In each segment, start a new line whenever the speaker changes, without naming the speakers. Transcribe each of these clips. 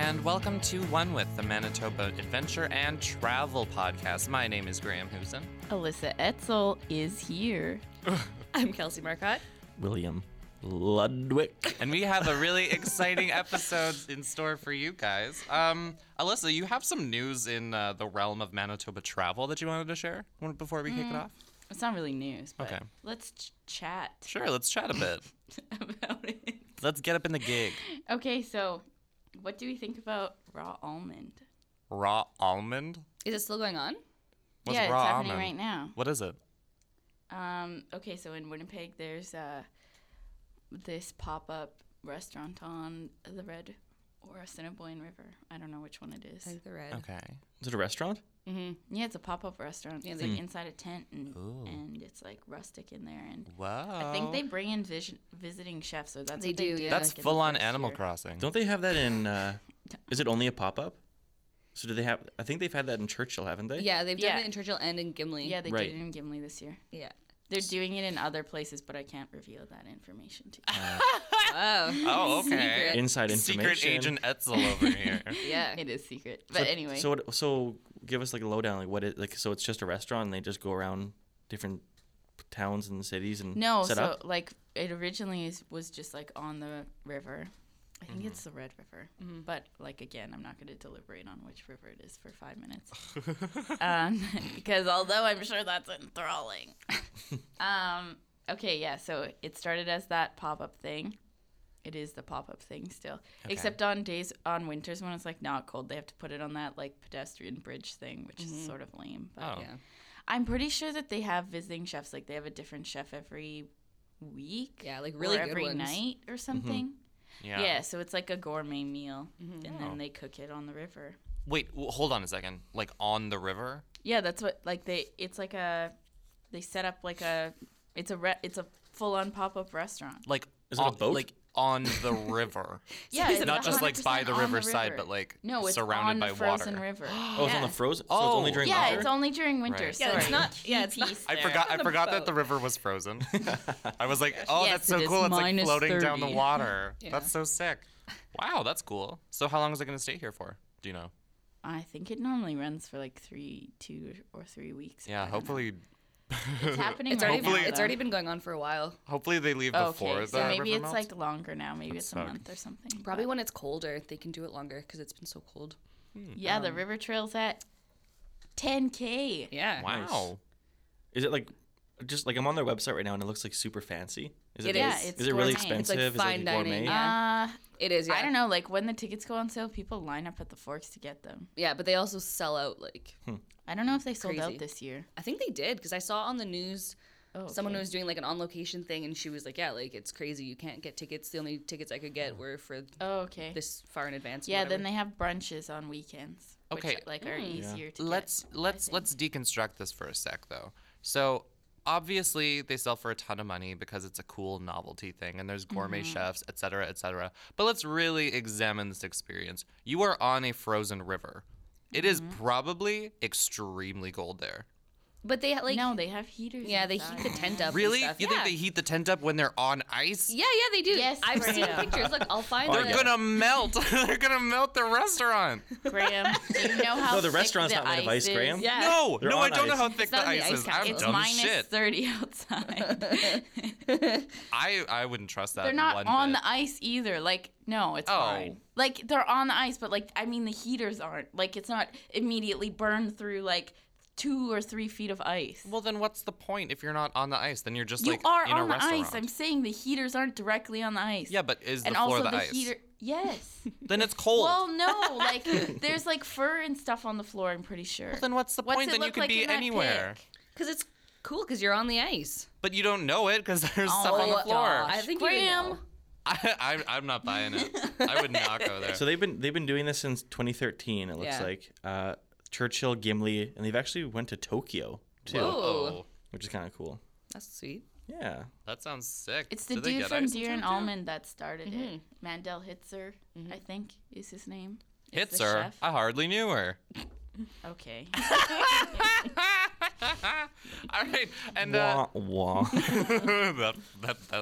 and welcome to One With, the Manitoba Adventure and Travel Podcast. My name is Graham Huson.
Alyssa Etzel is here.
I'm Kelsey Marcotte.
William Ludwig.
And we have a really exciting episode in store for you guys. Alyssa, you have some news in the realm of Manitoba travel that you wanted to share before we kick it off?
It's not really news, but
Okay.
let's chat
Sure, let's chat a bit.
about it.
Let's get up in the gig.
Okay, so what do we think about raw almond?
Raw almond?
Is it still going on?
What's
yeah,
raw
it's happening
almond?
right now.
What is it?
Okay, so in Winnipeg, there's this pop-up restaurant on the Red or Assiniboine River. I don't know which one it is.
I think the red.
Okay.
Is it a restaurant?
Yeah, it's a pop-up restaurant.
Yeah,
It's like inside a tent, and it's like rustic in there. And
Wow.
I think they bring in visiting chefs, so that's
They
what
do,
they do.
yeah.
That's
like, in the
full-on
first
Animal
year.
Crossing.
Don't they have that in, is it only a pop-up? So do they have, I think they've had that in Churchill, haven't they?
Yeah, they've
Yeah.
done it in Churchill and in Gimli.
Yeah, they
Right.
did it in Gimli this year.
Yeah.
They're doing it in other places, but I can't reveal that information to you.
Wow.
Oh, okay.
Secret.
Inside information.
Secret Agent Etzel over here.
Yeah.
It is secret. But anyway.
So give us like a lowdown, like what it, like, so it's just a restaurant and they just go around different towns and cities and
No,
set
so
up?
like it originally was just like on the river. I think it's the Red River. But like again, I'm not going to deliberate on which river it is for 5 minutes. Because although I'm sure that's enthralling. Okay, yeah, so it started as that pop-up thing. It is the pop-up thing still. Except on winters when it's like not cold, they have to put it on that like pedestrian bridge thing, which is sort of lame. But
Oh.
Yeah.
I'm pretty sure that they have visiting chefs. Like they have a different chef every week.
Yeah, like really
or
good
every
ones.
night or something.
Yeah.
Yeah, so it's like a gourmet meal, and then they cook it on the river.
Wait, hold on a second. Like on the river?
Yeah, that's what like they set up like it's a full-on pop-up restaurant.
Like
Is it a boat?
Like on the river.
Yeah, it's
Not just like by
100%
the
on
riverside,
river.
but like
no, it's
surrounded
on
by
the frozen
water.
river.
Oh, it's on the frozen, so
Oh.
it's only during
Yeah,
winter?
it's only during winter.
Right.
Sorry.
Yeah, it's not. Yeah, it's not.
Piece
I
there.
forgot that
boat.
the river was frozen. I was like, oh,
Yes,
that's so
it is
cool. It's like
minus
floating down the
30.
water.
Yeah.
That's so sick. Wow, that's cool. So how long is it going to stay here for? Do you know?
I think it normally runs for like 2 or 3 weeks.
Yeah,
I don't know.
hopefully
It's happening
It's
right
already,
now.
it's
though.
already been going on for a while.
they leave before
Okay,
the
so maybe
river
it's
melts.
like longer now. Maybe it's a
sucks.
month or something.
Probably
but-
when it's colder, they can do it longer because it's been so cold.
Yeah, the river trail's at 10K.
Yeah.
Wow.
Is it like, just like I'm on their website right now and it looks like super fancy? Is
It
Yeah,
is.
it's
Is it really
gourmet.
It's like
expensive?
fine
is it like
dining,
gourmet?
yeah. It is. Yeah.
I don't know. Like when the tickets go on sale, people line up at the Forks to get them.
Yeah, but they also sell out like.
I don't know if they sold
Crazy.
out this year.
I think they did because I saw on the news.
Oh,
Someone
okay.
was doing like an on location thing, and she was like, "Yeah, like it's crazy. You can't get tickets. The only tickets I could get were for
Oh, okay.
this far in advance." or
Yeah,
whatever."
then they have brunches on weekends.
Okay.
Which, like are easier to
let's deconstruct this for a sec though. So obviously they sell for a ton of money because it's a cool novelty thing and there's gourmet chefs, et cetera, et cetera. But let's really examine this experience. You are on a frozen river. It is probably extremely cold there.
But they like
No, they have heaters.
yeah, they
inside.
heat the tent up. and
Really?
stuff.
You
yeah.
think they heat the tent up when they're on ice?
Yeah, they do.
Yes,
I've seen
Graham.
pictures. Look, I'll find
They're
the-
gonna melt. They're gonna melt the restaurant.
Graham, do you know how
No, the
thick
restaurant's
the
not made of ice,
is?
Graham.
Yeah.
No,
They're
no, I
on
don't know
ice.
how thick
It's
the
not in the
ice
ice
is.
castle.
I'm
It's
dumb as
minus
shit.
30 outside.
I wouldn't trust that.
They're not
one
on
bit.
the ice either. Like, no, it's
Oh.
fine. Like, they're on the ice, but, like, I mean, the heaters aren't. Like, it's not immediately burned through, like, 2 or 3 feet of ice.
Well, then what's the point if you're not on the ice? Then you're just
You
like
are
in a
on the
restaurant.
ice. I'm saying the heaters aren't directly on the ice.
Yeah, but is the
and
floor
also
the ice?
heater. Yes.
Then it's cold.
Well, no, like there's like fur and stuff on the floor. I'm pretty sure.
Well, then what's the point?
it
Then you
look
could
like
be
in that
anywhere.
pic?
Because it's cool because you're on the ice.
But you don't know it because there's stuff on the
Oh,
floor.
gosh.
I think you
Graham.
know.
I'm not buying it. I would not go there.
So they've been doing this since 2013. It looks
Yeah.
like Churchill, Gimli, and they've actually went to Tokyo too,
Whoa.
oh,
which is kind of cool.
That's sweet.
Yeah.
that sounds sick.
It's the
Do they
dude
get
from
ice in
Deer and
Tokyo?
Almond that started it. Mandel Hitzer, I think, is his name. Is the
Hits her.
chef.
I hardly knew her.
Okay.
All right, and
Wah, wah.
that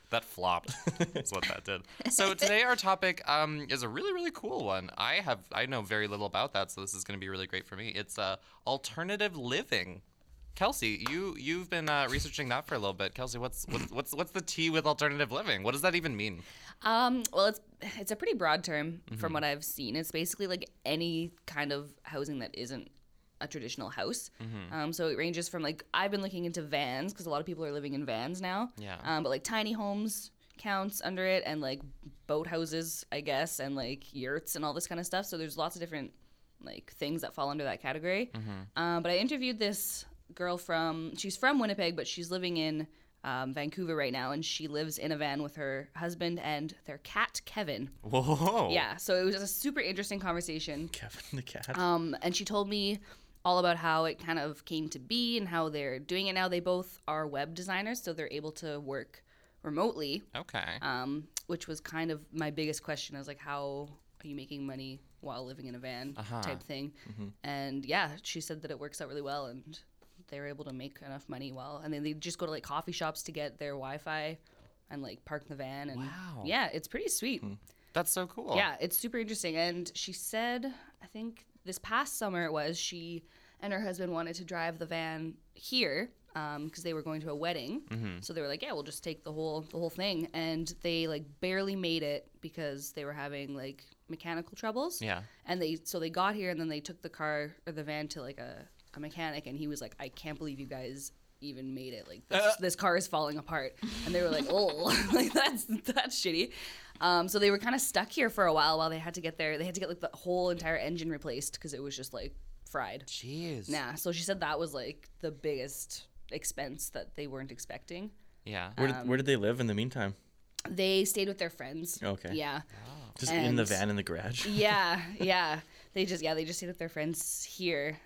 That flopped. That's what that did. So today our topic is a really, really cool one. I know very little about that, so this is going to be really great for me. It's alternative living. Kelsey, you've been researching that for a little bit. Kelsey, what's the tea with alternative living? What does that even mean?
Well, it's a pretty broad term from what I've seen. It's basically like any kind of housing that isn't a traditional house. So it ranges from like, I've been looking into vans because a lot of people are living in vans now.
Yeah.
But like tiny homes counts under it, and like boat houses, I guess, and like yurts and all this kind of stuff. So there's lots of different like things that fall under that category. But I interviewed this girl she's from Winnipeg, but she's living in Vancouver right now, and she lives in a van with her husband and their cat Kevin.
Whoa.
Yeah, so it was a super interesting conversation.
Kevin the cat.
And she told me all about how it kind of came to be and how they're doing it now. They both are web designers, so they're able to work remotely.
Okay.
Which was kind of my biggest question. I was like, how are you making money while living in a van type thing? And yeah, she said that it works out really well, and they were able to make enough money and then they just go to like coffee shops to get their Wi-Fi and like park in the van. And
wow.
Yeah, it's pretty sweet.
That's so cool.
Yeah, it's super interesting. And she said, I think this past summer it was, she and her husband wanted to drive the van here because they were going to a wedding. So they were like, yeah, we'll just take the whole thing. And they like barely made it because they were having like mechanical troubles.
Yeah.
And they got here, and then they took the van to like a mechanic, and he was like, I can't believe you guys even made it. Like this car is falling apart. And they were like, oh, like that's shitty. So they were kind of stuck here for a while they had to get like the whole entire engine replaced because it was just like fried.
Jeez.
Nah. So she said that was like the biggest expense that they weren't expecting.
Yeah.
Where did they live in the meantime?
They stayed with their friends.
Okay.
Yeah.
Just in the van in the garage.
Yeah. They just stayed with their friends here.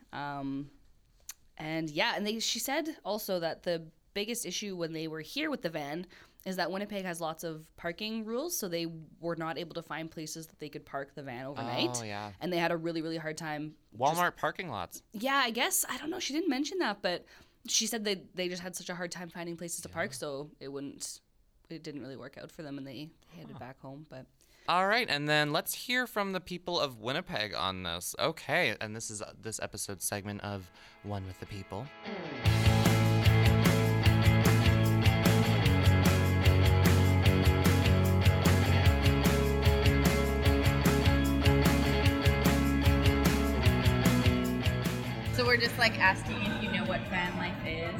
And she said also that the biggest issue when they were here with the van is that Winnipeg has lots of parking rules, so they were not able to find places that they could park the van overnight.
Oh, yeah.
And they had a really, really hard time.
Walmart parking lots.
Yeah, I guess. I don't know. She didn't mention that, but she said they just had such a hard time finding places to park, so it didn't really work out for them, and they headed back home. But
All right, and then let's hear from the people of Winnipeg on this. Okay, and this is this episode segment of One with the People.
So we're just like asking if you know what van life is.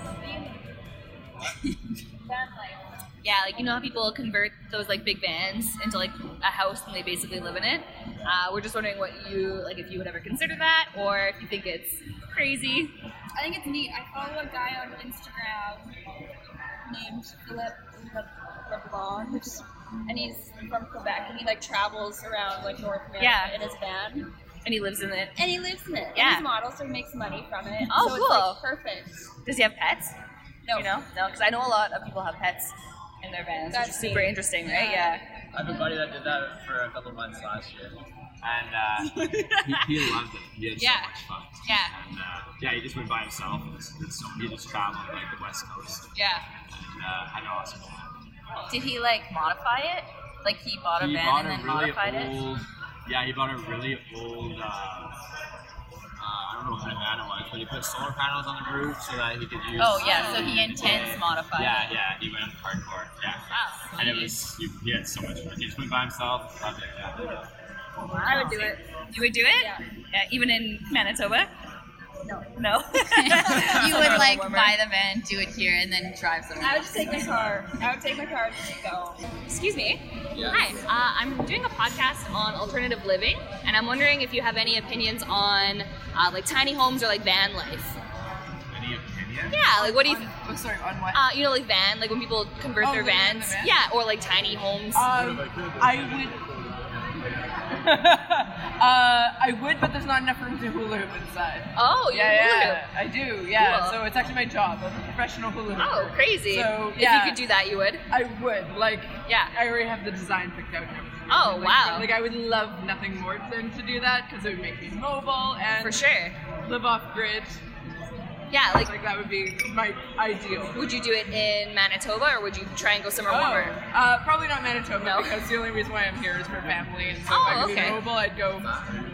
van life. Yeah, like you know how people convert those like big vans into like a house and they basically live in it. We're just wondering what if you would ever consider that, or if you think it's crazy.
I think it's neat. I follow a guy on Instagram named Philip LeBlanc, and he's from Quebec, and he like travels around like North America in his van.
And he lives in it.
And he lives in it.
Yeah.
And he's a model, so he makes money from it.
Oh,
so
cool.
It's like perfect.
Does he have pets?
No.
You know? No, because I know a lot of people have pets in their vans, which is super
neat.
interesting, right? Yeah.
I have a buddy that did that for a couple months last year, and he loved it. He had so much fun.
Yeah.
And he just went by himself, and he just traveled like the West Coast.
Yeah.
And had an awesome time.
Did he like modify it? Like he bought a
He
van
bought
and
a
then
really
modified
old,
it?
Yeah, he bought a really old. I don't know what kind of van it was, but he put solar panels on the roof so that he could use.
Oh yeah, so he intends modified.
Yeah, he went hardcore. Yeah.
Wow.
And it was he had so much fun. He just went by himself. Loved it. Yeah.
I would do it.
You would do it?
Yeah.
Even in Manitoba?
No.
No.
You would like buy the van, do it here, and then drive somewhere.
I would just take my car. I would take my car and just go.
Excuse me.
Yeah.
Hi. I'm doing a podcast on alternative living, and I'm wondering if you have any opinions on like tiny homes or like van life.
Any opinion?
Yeah, like what do you?
Oh, sorry, on what?
Like van, like when people convert their
living in
vans.
the van?
Yeah, or like tiny homes.
I would, but there's not enough room to hula hoop inside.
Oh, you're
Yeah, I do. Yeah,
Cool.
so it's actually my job. I'm a professional hula hooper.
Oh, crazy.
So
If
yeah,
you could do that, you would.
I would. Like,
Yeah.
I already have the design picked out and everything.
Oh,
Like,
wow.
Like, I would love nothing more than to do that because it would make me mobile and
For sure.
live off grid.
Yeah, like
Like that would be my ideal.
would you do it in Manitoba or would you try and go somewhere warmer?
Probably not Manitoba
No?
because the only reason why I'm here is for family. And so
Oh,
if I could
okay.
be mobile, I'd go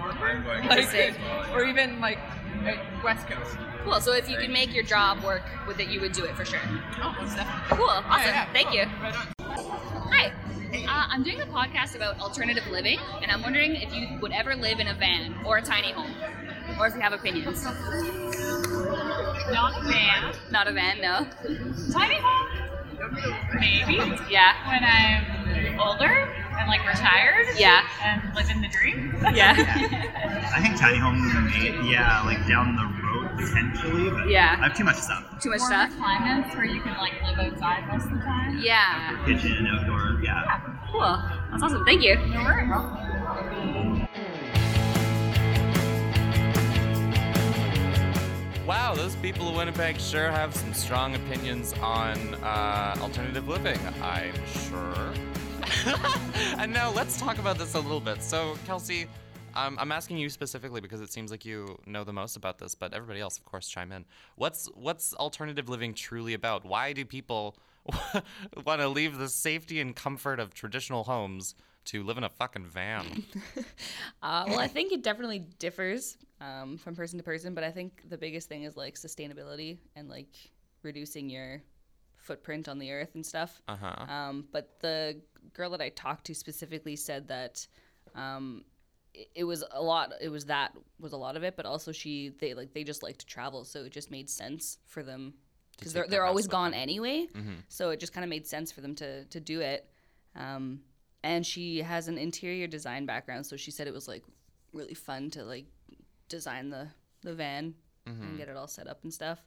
or even like West Coast.
Cool. So if you could make your job work with it, you would do it for sure.
Oh, most definitely.
Cool. Awesome.
Yeah,
Thank you.
Right on.
Hi. I'm doing a podcast about alternative living, and I'm wondering if you would ever live in a van or a tiny home, or if you have opinions.
Not a van.
Not a van, no.
Tiny home. Maybe.
Yeah.
When I'm older and like retired.
Yeah.
And living the dream.
Yeah.
I think tiny homes, yeah, like down the road potentially, but
Yeah.
I have too much stuff.
Too much
Warmer
stuff.
climates where you can like live outside most of the time.
Yeah.
Kitchen, outdoor, yeah.
Cool. That's awesome. Thank you.
No worries.
Wow, those people of Winnipeg sure have some strong opinions on alternative living, I'm sure. And now let's talk about this a little bit. So, Kelsey, I'm asking you specifically because it seems like you know the most about this, but everybody else, of course, chime in. What's alternative living truly about? Why do people want to leave the safety and comfort of traditional homes to live in a fucking van?
Well, I think it definitely differs from person to person, but I think the biggest thing is like sustainability and like reducing your footprint on the earth and stuff. But the girl that I talked to specifically said that it was a lot. It was a lot of it, but also they just like to travel, so it just made sense for them because they're always gone anyway. So it just kind of made sense for them to do it. And she has an interior design background, so she said it was like really fun to like design the van and get it all set up and stuff.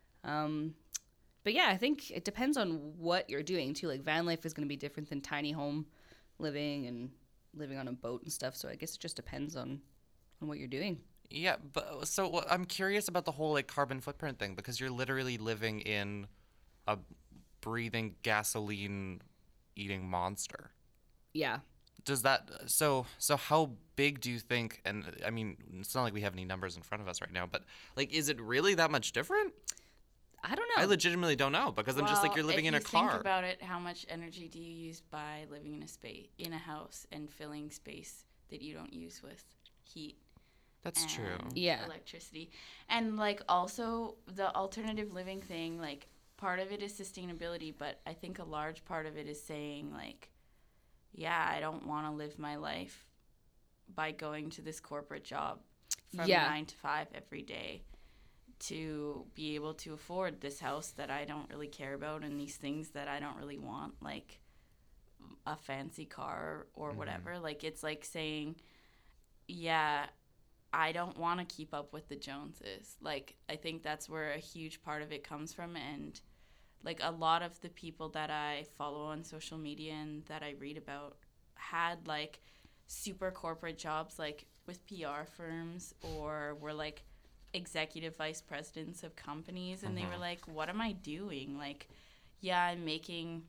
But yeah, I think it depends on what you're doing too. Like van life is going to be different than tiny home living and living on a boat and stuff. So I guess it just depends on what you're doing.
Yeah, but so I'm curious about the whole like carbon footprint thing because you're literally living in a breathing gasoline eating monster.
Yeah.
Does that so how big do you think, and I mean it's not like we have any numbers in front of us right now, but like is it really that much different?
I don't know.
I legitimately don't know because I'm just like you're living in a car.
Think about it, how much energy do you use by living in a house and filling space that you don't use with heat?
That's true.
Yeah.
Electricity. And like also the alternative living thing, like part of it is sustainability, but I think a large part of it is saying like, yeah, I don't want to live my life by going to this corporate job from 9 to 5 every day to be able to afford this house that I don't really care about and these things that I don't really want, like a fancy car or whatever. Like it's like saying, yeah, I don't want to keep up with the Joneses. Like I think that's where a huge part of it comes from. And like a lot of the people that I follow on social media and that I read about had like super corporate jobs like with PR firms or were like executive vice presidents of companies, and they were like, what am I doing? Like, yeah, I'm making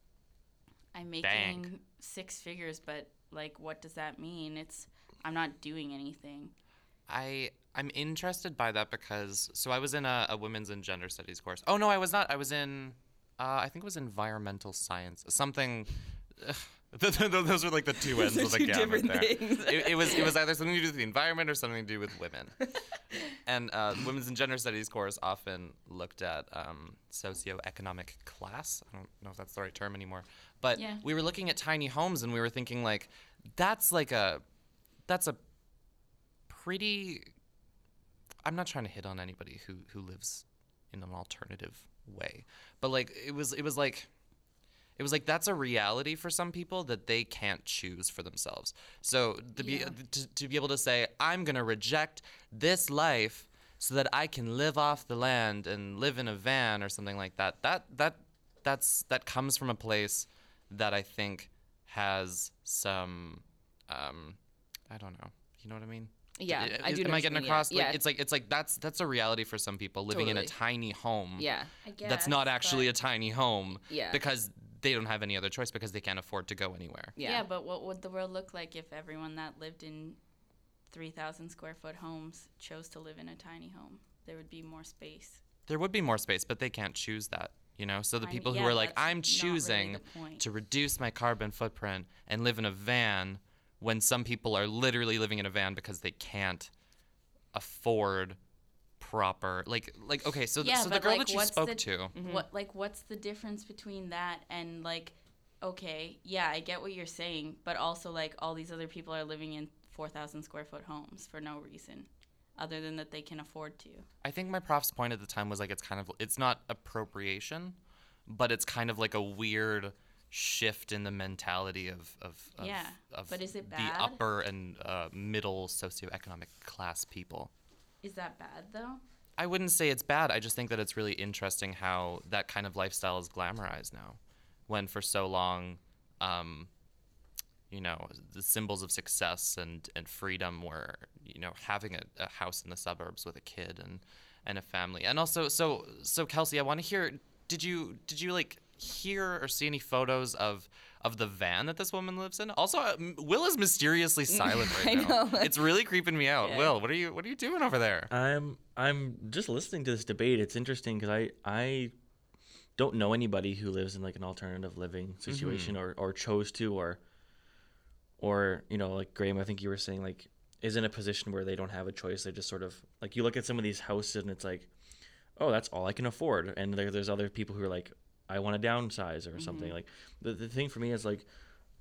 Bank.
6 figures, but like what does that mean? I'm not doing anything.
I'm interested by that because so I was in a women's and gender studies course. Oh no, I was not. I was in I think it was environmental science. Something those were like the two ends of the gamut there. It was either something to do with the environment or something to do with women. And women's and gender studies course often looked at socioeconomic class. I don't know if that's the right term anymore. But we were looking at tiny homes and we were thinking like that's a pretty, I'm not trying to hit on anybody who lives in an alternative way, but like it was like that's a reality for some people that they can't choose for themselves. So to be able to say I'm gonna reject this life so that I can live off the land and live in a van or something like that, that comes from a place that I think has some I don't know, you know what I mean?
Yeah, I do.
Am I getting across?
Yeah.
Like, it's like that's a reality for some people living in a tiny home.
Yeah,
I guess,
that's not actually a tiny home.
Yeah.
Because they don't have any other choice because they can't afford to go anywhere.
Yeah, but what would the world look like if everyone that lived in 3,000 square foot homes chose to live in a tiny home? There would be more space
There would be more space, but they can't choose that, you know? So the people who
yeah,
are like,
that's
I'm
not
choosing
really the point.
to reduce my carbon footprint and live in a van, when some people are literally living in a van because they can't afford proper okay, so
Yeah,
the
but,
girl
like,
that you
what's
spoke
the-
to,
What's the difference between that and like, okay, yeah, I get what you're saying, but also like all these other people are living in 4,000 square foot homes for no reason, other than that they can afford to.
I think my prof's point at the time was like it's not appropriation, but it's kind of like a weird shift in the mentality of
Yeah, but is it
the
bad?
upper and middle socioeconomic class people.
Is that bad though?
I wouldn't say it's bad. I just think that it's really interesting how that kind of lifestyle is glamorized now, when for so long, you know, the symbols of success and freedom were, you know, having a house in the suburbs with a kid and a family. And also, so Kelsey, I want to hear, did you like hear or see any photos of the van that this woman lives in? Also, Will is mysteriously silent right now.
know.
It's really creeping me out.
Yeah.
Will, what are you doing over there?
I'm just listening to this debate. It's interesting because I don't know anybody who lives in like an alternative living situation or chose to or you know, like Graham, I think you were saying, like, is in a position where they don't have a choice. They just sort of like, you look at some of these houses and it's like, oh, that's all I can afford. And there's other people who are like, I want to downsize or something. Like the thing for me is like,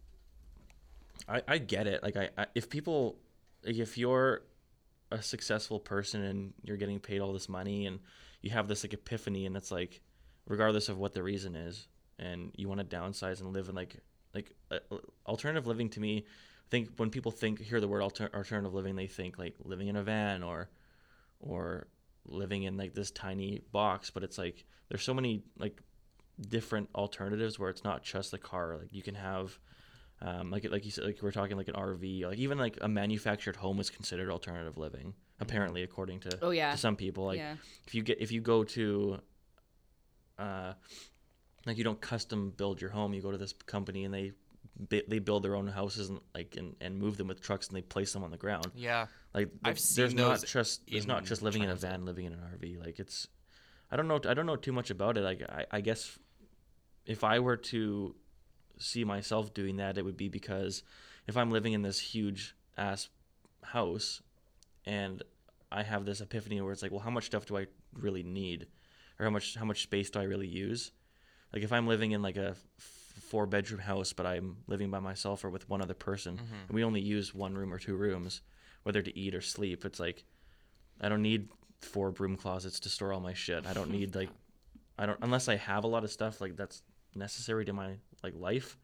I get it. Like if people, like if you're a successful person and you're getting paid all this money and you have this like epiphany and it's like, regardless of what the reason is, and you want to downsize and live in like alternative living, to me, I think when people hear the word alternative living, they think like living in a van or living in like this tiny box. But it's like there's so many like different alternatives where it's not just the car. Like you can have like you said, like we're talking like an RV, like even like a manufactured home is considered alternative living, apparently, according to to some people. Like if you go to like you don't custom build your home, you go to this company and they build their own houses and move them with trucks and they place them on the ground.
Yeah,
like
I've seen
there's
those
not just living in a van, living in an RV. Like it's, I don't know too much about it. Like I guess if I were to see myself doing that, it would be because if I'm living in this huge ass house and I have this epiphany where it's like, well, how much stuff do I really need, or how much space do I really use? Like if I'm living in like a 4-bedroom house, but I'm living by myself or with one other person, and we only use 1 room or 2 rooms, whether to eat or sleep, it's like I don't need 4 broom closets to store all my shit. I don't need unless I have a lot of stuff like that's necessary to my like life.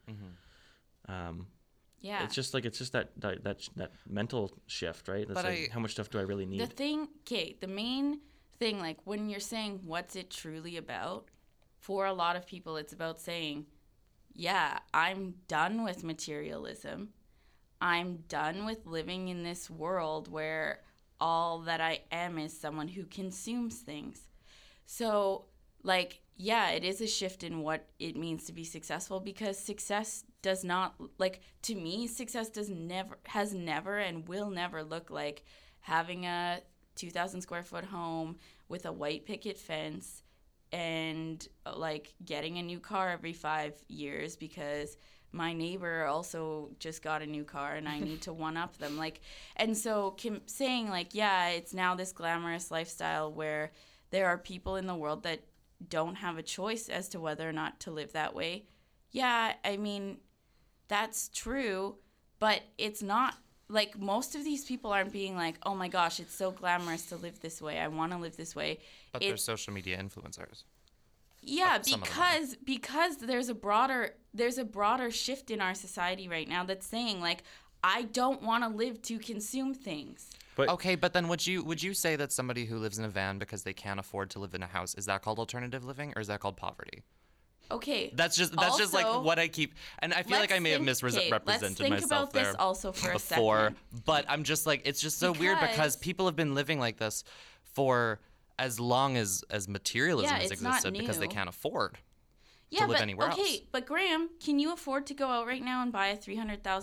Yeah,
it's just that mental shift, right? That's
But
like, how much stuff do I really need?
The main thing, like when you're saying what's it truly about, for a lot of people it's about saying, yeah, I'm done with materialism. I'm done with living in this world where all that I am is someone who consumes things. So, like, yeah, it is a shift in what it means to be successful, because success does not, like, to me, success has never and will never look like having a 2,000 square foot home with a white picket fence and like getting a new car every 5 years because my neighbor also just got a new car and I need to one up them. Like, and so Kim saying like, yeah, it's now this glamorous lifestyle where there are people in the world that don't have a choice as to whether or not to live that way. Yeah, I mean, that's true, but it's not like most of these people aren't being like, oh my gosh, it's so glamorous to live this way. I want to live this way.
But they're social media influencers.
Yeah, because there's a broader shift in our society right now that's saying like, I don't want to live to consume things.
But
okay, but then would you say that somebody who lives in a van because they can't afford to live in a house, is that called alternative living or is that called poverty?
Okay.
That's just like what I keep, and I feel like I may have misrepresented
let's think
myself
about
there
this also for
before.
a second.
But I'm just like, it's just so weird because people have been living like this for as long as materialism has existed because they can't afford to live anywhere else.
Okay, but Graham, can you afford to go out right now and buy a $300,000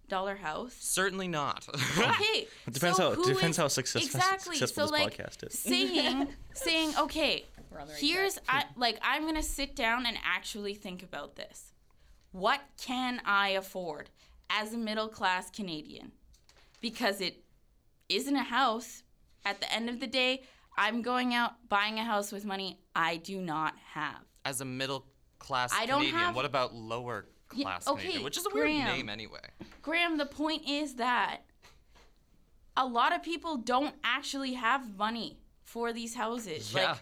house.
Certainly not.
Okay.
It depends
so
how successful
so
this
like
podcast is.
saying okay,
We're on the right
here's I'm gonna sit down and actually think about this. What can I afford as a middle class Canadian? Because it isn't a house. At the end of the day, I'm going out buying a house with money I do not have.
As a middle class
I don't
Canadian,
have-
what about lower class
okay,
Canadian? Which is a weird
Graham.
name anyway.
Graham, the point is that a lot of people don't actually have money for these houses.
Yeah.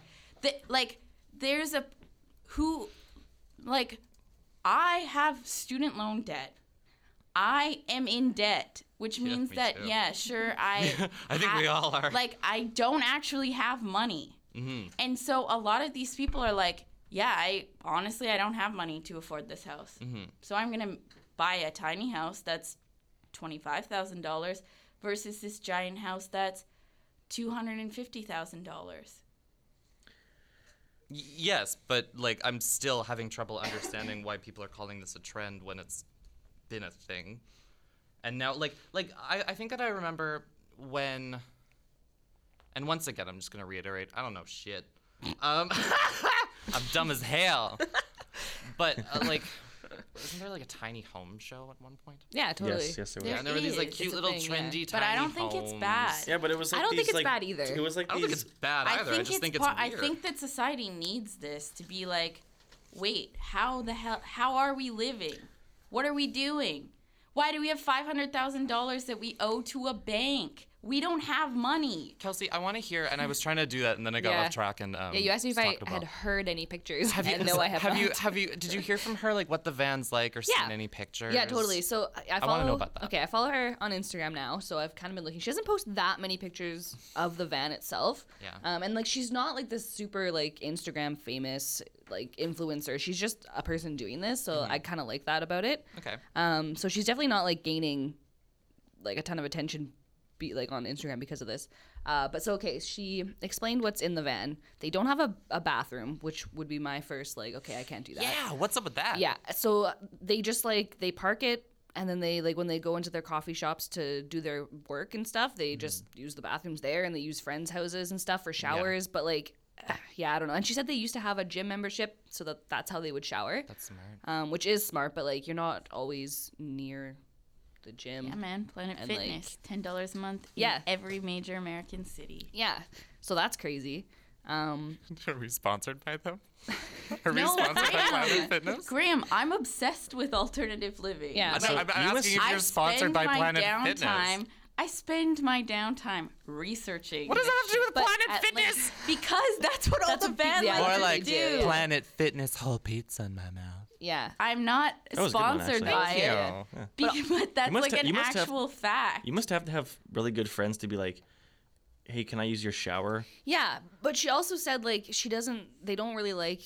I have student loan debt. I am in debt, which means
me
that,
too.
yeah, sure, I
think we all are.
Like, I don't actually have money.
Mm-hmm.
And so a lot of these people are like, yeah, I don't have money to afford this house.
Mm-hmm.
So I'm going to buy a tiny house that's $25,000 versus this giant house that's $250,000.
Yes, but like I'm still having trouble understanding why people are calling this a trend when it's been a thing. And now like I think that I remember when, and once again I'm just gonna reiterate, I don't know shit. I'm dumb as hell. But isn't there like a tiny home show at one point?
Yeah, totally.
Yes, there was.
Yeah, and there were these like
is.
cute
It's a
little
thing,
trendy
yeah.
tiny
But I don't think it's
homes.
bad.
Yeah, but it was like
I don't think
these,
it's
like,
bad either.
It was like
I don't think it's bad either. I just think it's weird.
I think that society needs this to be like, wait, how are we living? What are we doing? Why do we have $500,000 that we owe to a bank? We don't have money.
Kelsey, I want to hear, and I was trying to do that, and then I got
Yeah.
off track. And
Yeah, you asked me if I had heard any pictures. And no, I have not.
Did you hear from her like what the van's like or seen any pictures?
Yeah, totally. So I follow.
wanna know about that.
Okay, I follow her on Instagram now, so I've kind of been looking. She doesn't post that many pictures of the van itself.
Yeah.
And like she's not like this super like Instagram famous like influencer. She's just a person doing this, so I kind of like that about it.
Okay.
So she's definitely not like gaining like a ton of attention like on Instagram because of this. But so okay, she explained what's in the van. They don't have a bathroom, which would be my first like, okay, I can't do that.
Yeah, what's up with that?
Yeah. So they just like they park it and then they like when they go into their coffee shops to do their work and stuff, they just use the bathrooms there and they use friends' houses and stuff for showers, but like yeah, I don't know. And she said they used to have a gym membership so that's how they would shower.
That's smart.
Which is smart, but like you're not always near the gym.
Yeah, man. Planet
And,
Fitness, $10 a month.
Yeah.
In every major American city.
Yeah. So that's crazy.
Are we sponsored by them? Are we
No,
sponsored by
Graham.
Planet Fitness?
Graham, I'm obsessed with alternative living.
Yeah.
I'm asking if you're sponsored by Planet Fitness.
I spend my downtime researching.
What does that have to do with
But
Planet
at, like,
Fitness?
because that's what all the van
yeah,
life
Or
that's
like
do.
Planet Fitness whole pizza in my mouth.
Yeah.
I'm not
That was a good one,
sponsored
actually.
by
Thank
it.
you.
Yeah.
But that's
must
like
ha-
an
you must have-
actual fact.
You must have to have really good friends to be like, hey, can I use your shower?
Yeah, but she also said like they don't really like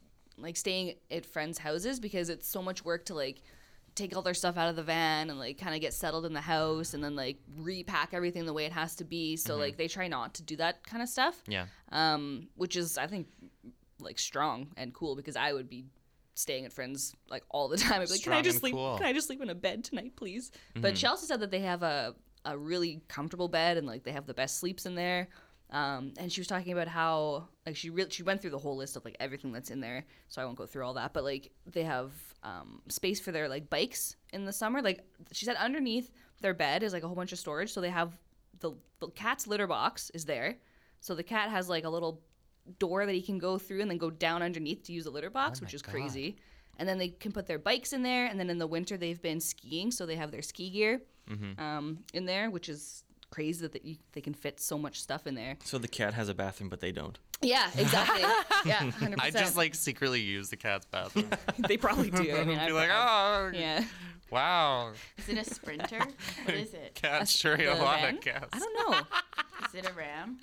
staying at friends' houses because it's so much work to like take all their stuff out of the van and like kind of get settled in the house and then like repack everything the way it has to be. So like they try not to do that kind of stuff.
Yeah.
Which is I think like strong and cool because I would be staying at friends like all the time. I'd be like,
Strong and cool.
Can I just sleep in a bed tonight, please? But she also said that they have a really comfortable bed and like they have the best sleeps in there. And she was talking about how like she went through the whole list of like everything that's in there, so I won't go through all that, but like they have space for their like bikes in the summer. Like she said underneath their bed is like a whole bunch of storage, so they have the cat's litter box is there, so the cat has like a little door that he can go through and then go down underneath to use the litter box, which is crazy. And then they can put their bikes in there, and then in the winter they've been skiing, so they have their ski gear in there, which is crazy that they can fit so much stuff in there.
So the cat has a bathroom, but they don't.
Yeah, exactly. Yeah, 100%.
I just like secretly use the cat's bathroom.
They probably do. I mean,
Be like, oh,
yeah.
wow.
Is it a Sprinter? What is it?
Cats sure eat a
the
lot
van?
of cats.
I don't know.
Is it a Ram?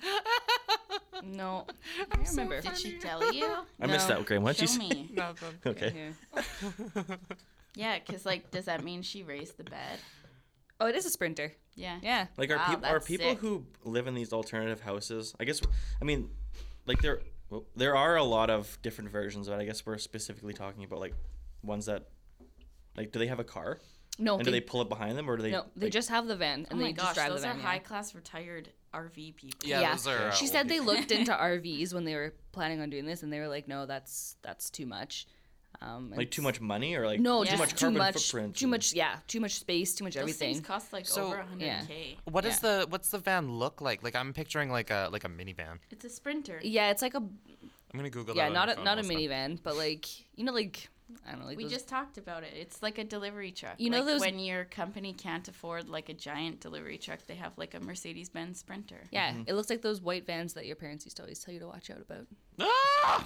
No, I can't remember.
Did she tell you?
I missed that, Graham. What'd you
Show
say?
me.
Nothing.
Okay.
Here.
Yeah, because like, does that mean she raised the bed?
Oh, it is a Sprinter.
Yeah.
Yeah.
Like,
Wow,
are
that's
people
sick.
who live in these alternative houses? I guess, I mean, like there are a lot of different versions, but I guess we're specifically talking about like ones that, like, do they have a car?
No,
And do they pull it behind them, or do they?
No, they
like-
just have the van, and
Oh
they
my
just
gosh,
drive
those
the
are
van.
high class retired RV people.
Yeah, those are.
She
old
said they
people.
looked into RVs when they were planning on doing this, and they were like, "No, that's too much."
Like too much money, or like
No,
too
just
much
too
carbon
much,
footprint.
too much. Yeah, too much space, too much
Those
everything.
things cost like
So-
over 100K.
What is what's the van look like? Like I'm picturing like a minivan.
It's a Sprinter.
Yeah, it's like a
I'm gonna Google
yeah,
that.
not
on
a
my
not a
phone also.
minivan, but like like I don't know, like
We
those-
just talked about it. It's like a delivery truck.
You know
like
those-
when your company can't afford like a giant delivery truck, they have like a Mercedes-Benz Sprinter.
yeah, it looks like those white vans that your parents used to always tell you to watch out about.
Ah!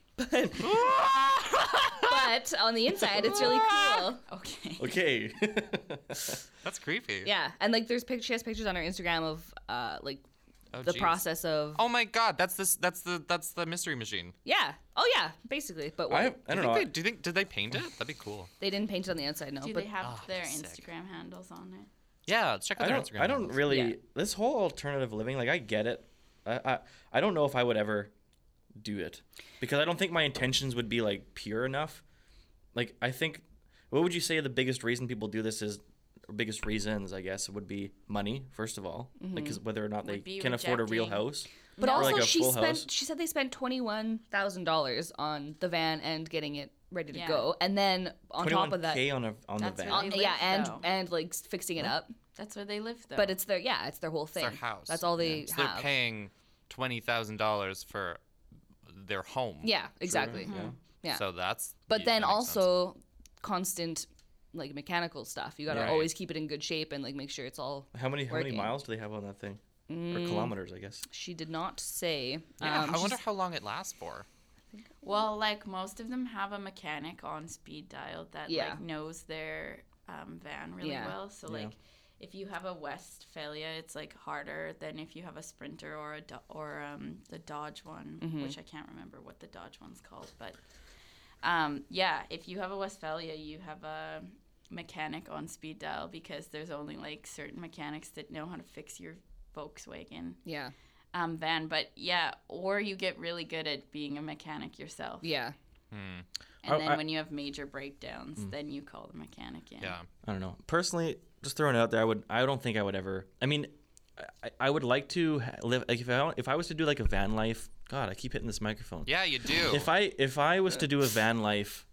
But on the inside, it's really cool.
Okay.
Okay.
That's creepy.
Yeah, and like she has pictures on her Instagram of like
Oh,
the
geez.
process of
Oh my God, that's the mystery machine.
yeah. Oh yeah, basically. But
I
what,
don't know.
Do you think did they paint it? That'd be cool.
they didn't paint it on the outside, no.
Do
but
they have
Oh,
their
sick.
Instagram handles on it?
Yeah, let's check out
I
their
don't.
Instagram.
I don't
handles.
really.
Yeah.
This whole alternative living, like I get it. I don't know if I would ever do it because I don't think my intentions would be like pure enough. Like I think, what would you say the biggest reason people do this is? Or biggest reasons, I guess, would be money first of all, like 'cause whether or not they
Would be
can afford a real
rejecting-
house.
But
Or
also,
like a
she
full
spent.
house.
She said they spent $21,000 on the van and getting it ready to
Yeah.
go, and then on top of that,
$21K on the
That's
van.
really- They
yeah,
live, though.
and like fixing it up.
That's where they live, though.
But it's their it's their whole
It's
thing.
their house.
That's all they
So they're
have.
paying $20,000 for their home.
Yeah, exactly.
Mm-hmm.
Yeah.
So that's.
But then
that makes sense.
also constant like mechanical stuff. You gotta
Right.
always keep it in good shape and like make sure it's all.
How many
working.
miles do they have on that thing? Or kilometers, I guess.
She did not say.
Yeah, I wonder
she's-
how long it lasts for.
well, like most of them have a mechanic on speed dial that
Yeah.
like knows their van really
Yeah.
well. So like, if you have a Westphalia, it's like harder than if you have a Sprinter or the Dodge one,
Mm-hmm.
which I can't remember what the Dodge one's called. But yeah, if you have a Westphalia, you have a mechanic on speed dial because there's only like certain mechanics that know how to fix your Volkswagen
Yeah.
van. But yeah, or you get really good at being a mechanic yourself.
Yeah.
And then when you have major breakdowns, then you call the mechanic in.
Yeah.
I don't know. Personally, just throwing it out there, I don't think I would ever. I mean, I would like to live like if I was to do like a van life. God, I keep hitting this microphone.
Yeah, you do.
If I was to do a van life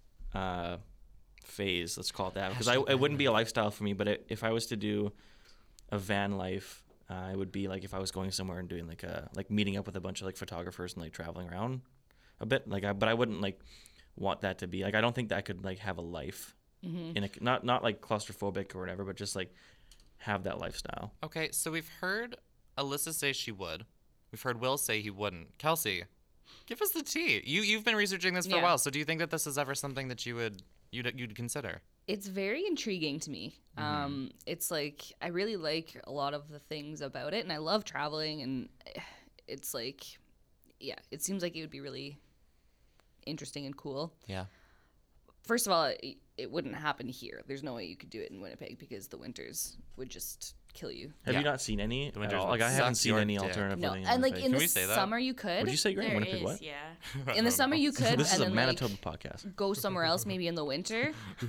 phase, let's call it that, because it wouldn't be a lifestyle for me. But if I was to do a van life, it would be like if I was going somewhere and doing like meeting up with a bunch of like photographers and like traveling around a bit. But I wouldn't like want that to be like I don't think that I could like have a life in a not like claustrophobic or whatever, but just like have that lifestyle.
Okay, so we've heard Alyssa say she would. We've heard Will say he wouldn't. Kelsey, give us the tea. You've been researching this for a
Yeah.
while, so do you think that this is ever something that you'd consider?
It's very intriguing to me. It's like I really like a lot of the things about it, and I love traveling. And it's like, yeah, it seems like it would be really interesting and cool.
Yeah.
First of all, it wouldn't happen here. There's no way you could do it in Winnipeg because the winters would just kill you.
Have
Yeah.
you not seen any?
The
At
winters
all?
would
Like I haven't
suck
seen
your
any
dick.
alternative
No,
living.
and like
Winnipeg.
in
Can
the
we say that?
summer you could.
Would you say you're in
There
Winnipeg?
is,
What?
yeah.
In the summer you could,
This is
and
a
then
Manitoba
like
podcast.
go somewhere else maybe in the winter.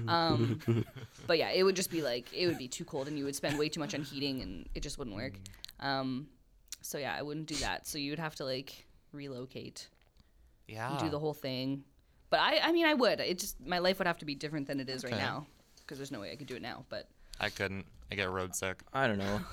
But yeah, it would just be like it would be too cold, and you would spend way too much on heating, and it just wouldn't work. So yeah, I wouldn't do that. So you would have to like relocate
Yeah.
and do the whole thing. But I mean, I would. It just my life would have to be different than it is right
Okay.
now because there's no way I could do it now. But
I couldn't. I get road sick.
I don't know.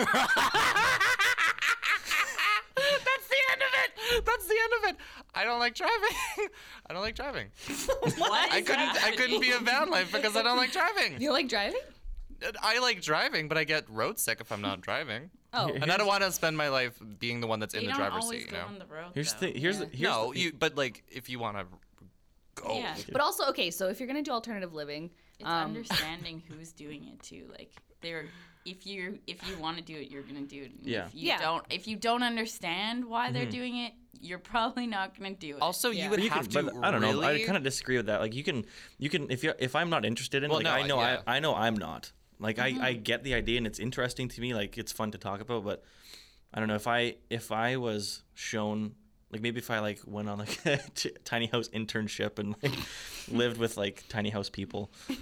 That's the end of it. That's the end of it. I don't like driving. I don't like driving. I couldn't be a van life because I don't like driving.
you like driving?
I like driving, but I get road sick if I'm not driving.
Oh,
And I don't want to spend my life being the one that's in
You
the
don't
driver's
always
seat,
go
you know?
on the road.
Here's
though.
the here's the here's
No,
the,
but like if you want to go.
Yeah.
but also okay. So if you're gonna do alternative living,
It's understanding who's doing it too. Like if you want to do it, you're gonna do it. And
Yeah.
If you don't understand why they're doing it, you're probably not gonna do it.
Also, you
Yeah.
would
you
have
can,
to
but I don't know. I
really-
kind of disagree with that. Like you can if I'm not interested in it,
Well,
like
no,
I know
yeah.
I know I'm not. Like I get the idea and it's interesting to me. Like it's fun to talk about, but I don't know if I was shown like maybe if I like went on like a tiny house internship and like lived with like tiny house people,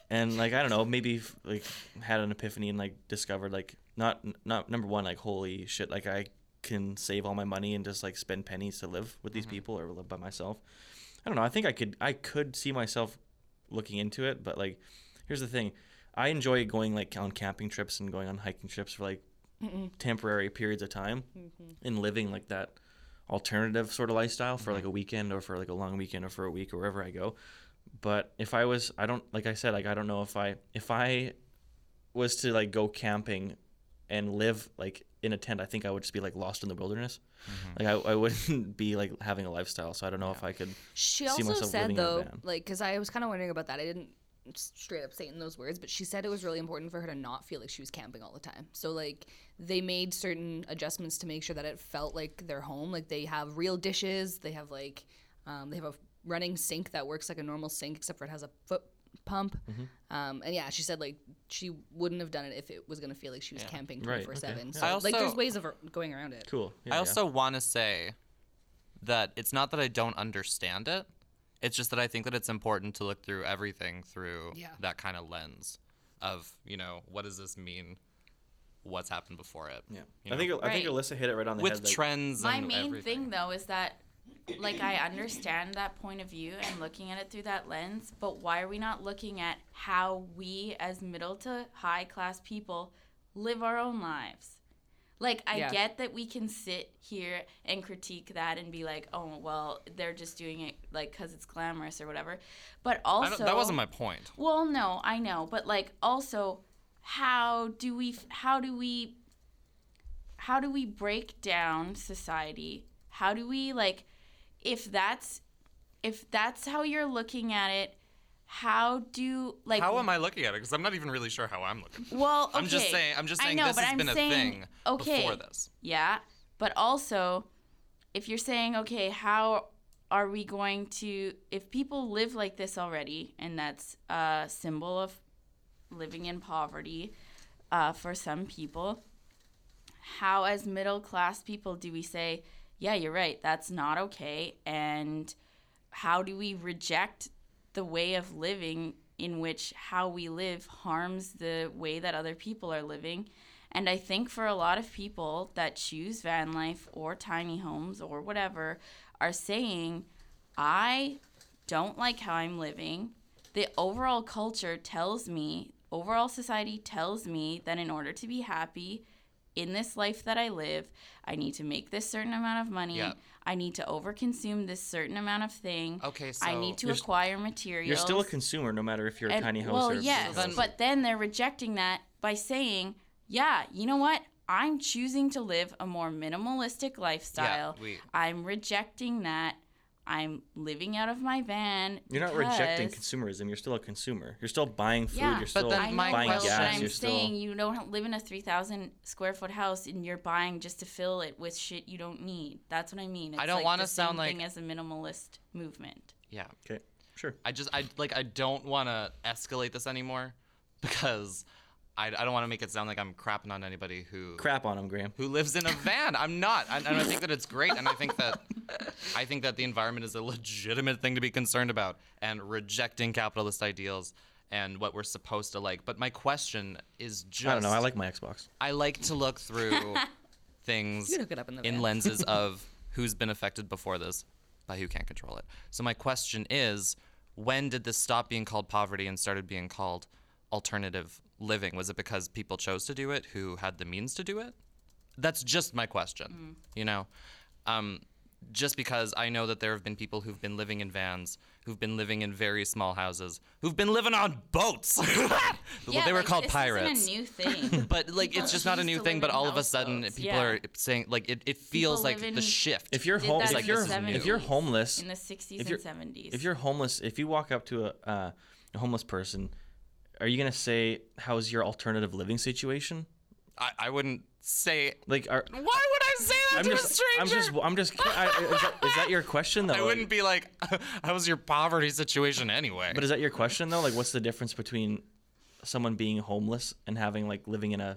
and like I don't know, maybe like had an epiphany and like discovered like not number one, like holy shit, like I can save all my money and just like spend pennies to live with these people or live by myself. I don't know. I think I could see myself looking into it, but like here's the thing. I enjoy going like on camping trips and going on hiking trips for like temporary periods of time and living like that alternative sort of lifestyle for like a weekend or for like a long weekend or for a week or wherever I go. But if I was, I don't, like I said, like I don't know if I was to like go camping and live like in a tent, I think I would just be like lost in the wilderness. Like I wouldn't be like having a lifestyle. So I don't know if I could
She
see
also
myself
said
living
though,
in a van.
like, because I was kind of wondering about that. I didn't straight up say it in those words, but she said it was really important for her to not feel like she was camping all the time. So like they made certain adjustments to make sure that it felt like their home. Like they have real dishes. They have like they have a running sink that works like a normal sink, except for it has a foot pump. And yeah, she said like she wouldn't have done it if it was gonna feel like she was camping 24/7. So like there's ways of going around it.
Cool. Yeah,
I also want to say that it's not that I don't understand it. It's just that I think that it's important to look through everything through that kind of lens of, you know, what does this mean? What's happened before it?
Yeah.
You
I think Alyssa hit it right on the head.
with
like,
trends
My
and
main
everything.
thing though is that like I understand that point of view and looking at it through that lens, but why are we not looking at how we as middle to high class people live our own lives? Like, I get that we can sit here and critique that and be like, oh, well, they're just doing it, like, because it's glamorous or whatever. But also...
that wasn't my point.
Well, no, I know. But, like, also, how do we break down society? How do we, like, if that's how you're looking at it, how am
I looking at it? Because I'm not even really sure how I'm looking.
Well, okay.
I'm just saying this has been a thing before this.
Yeah, but also, if you're saying, okay, how are we going to, if people live like this already, and that's a symbol of living in poverty for some people, how as middle class people do we say, yeah, you're right, that's not okay, and how do we reject the way of living in which how we live harms the way that other people are living? And I think for a lot of people that choose van life or tiny homes or whatever are saying, I don't like how I'm living. The overall culture tells me, overall society tells me that in order to be happy in this life that I live, I need to make this certain amount of money.
Yep.
I need to overconsume this certain amount of thing.
Okay, so
I need to acquire materials.
You're still a consumer, no matter if you're a tiny house or...
Well, yes, but then they're rejecting that by saying, yeah, you know what? I'm choosing to live a more minimalistic lifestyle. I'm rejecting that. I'm living out of my van.
You're not rejecting consumerism. You're still a consumer. You're still buying food. You're still buying gas.
I'm saying you don't live in a 3,000 square foot house and you're buying just to fill it with shit you don't need. That's what I mean. It's
I don't want to sound like
as a minimalist movement.
Yeah.
Okay. Sure.
I don't want to escalate this anymore because I don't want to make it sound like I'm crapping on anybody who
crap on him, Graham,
who lives in a van. I'm not, and I think that it's great, and I think that the environment is a legitimate thing to be concerned about, and rejecting capitalist ideals and what we're supposed to like. But my question is just,
I don't know. I like my Xbox.
I like to look through things in lenses of who's been affected before this by who can't control it. So my question is, when did this stop being called poverty and started being called alternative living? Was it because people chose to do it who had the means to do it? That's just my question. You know, just because I know that there have been people who've been living in vans, who've been living in very small houses, who've been living on boats.
Yeah,
they were called
this
pirates.
Isn't a new thing.
But like, it's just not a new thing. But all of a sudden, people are saying like it feels like the shift.
If you're if you're homeless
in the 60s and 70s,
if you're homeless, if you walk up to a homeless person, are you gonna say, how's your alternative living situation?
I wouldn't say
like. Why would
I say that to a stranger?
I'm just. Is that your question though?
I wouldn't be like, how's your poverty situation anyway?
But is that your question though? Like, what's the difference between someone being homeless and having like living in a?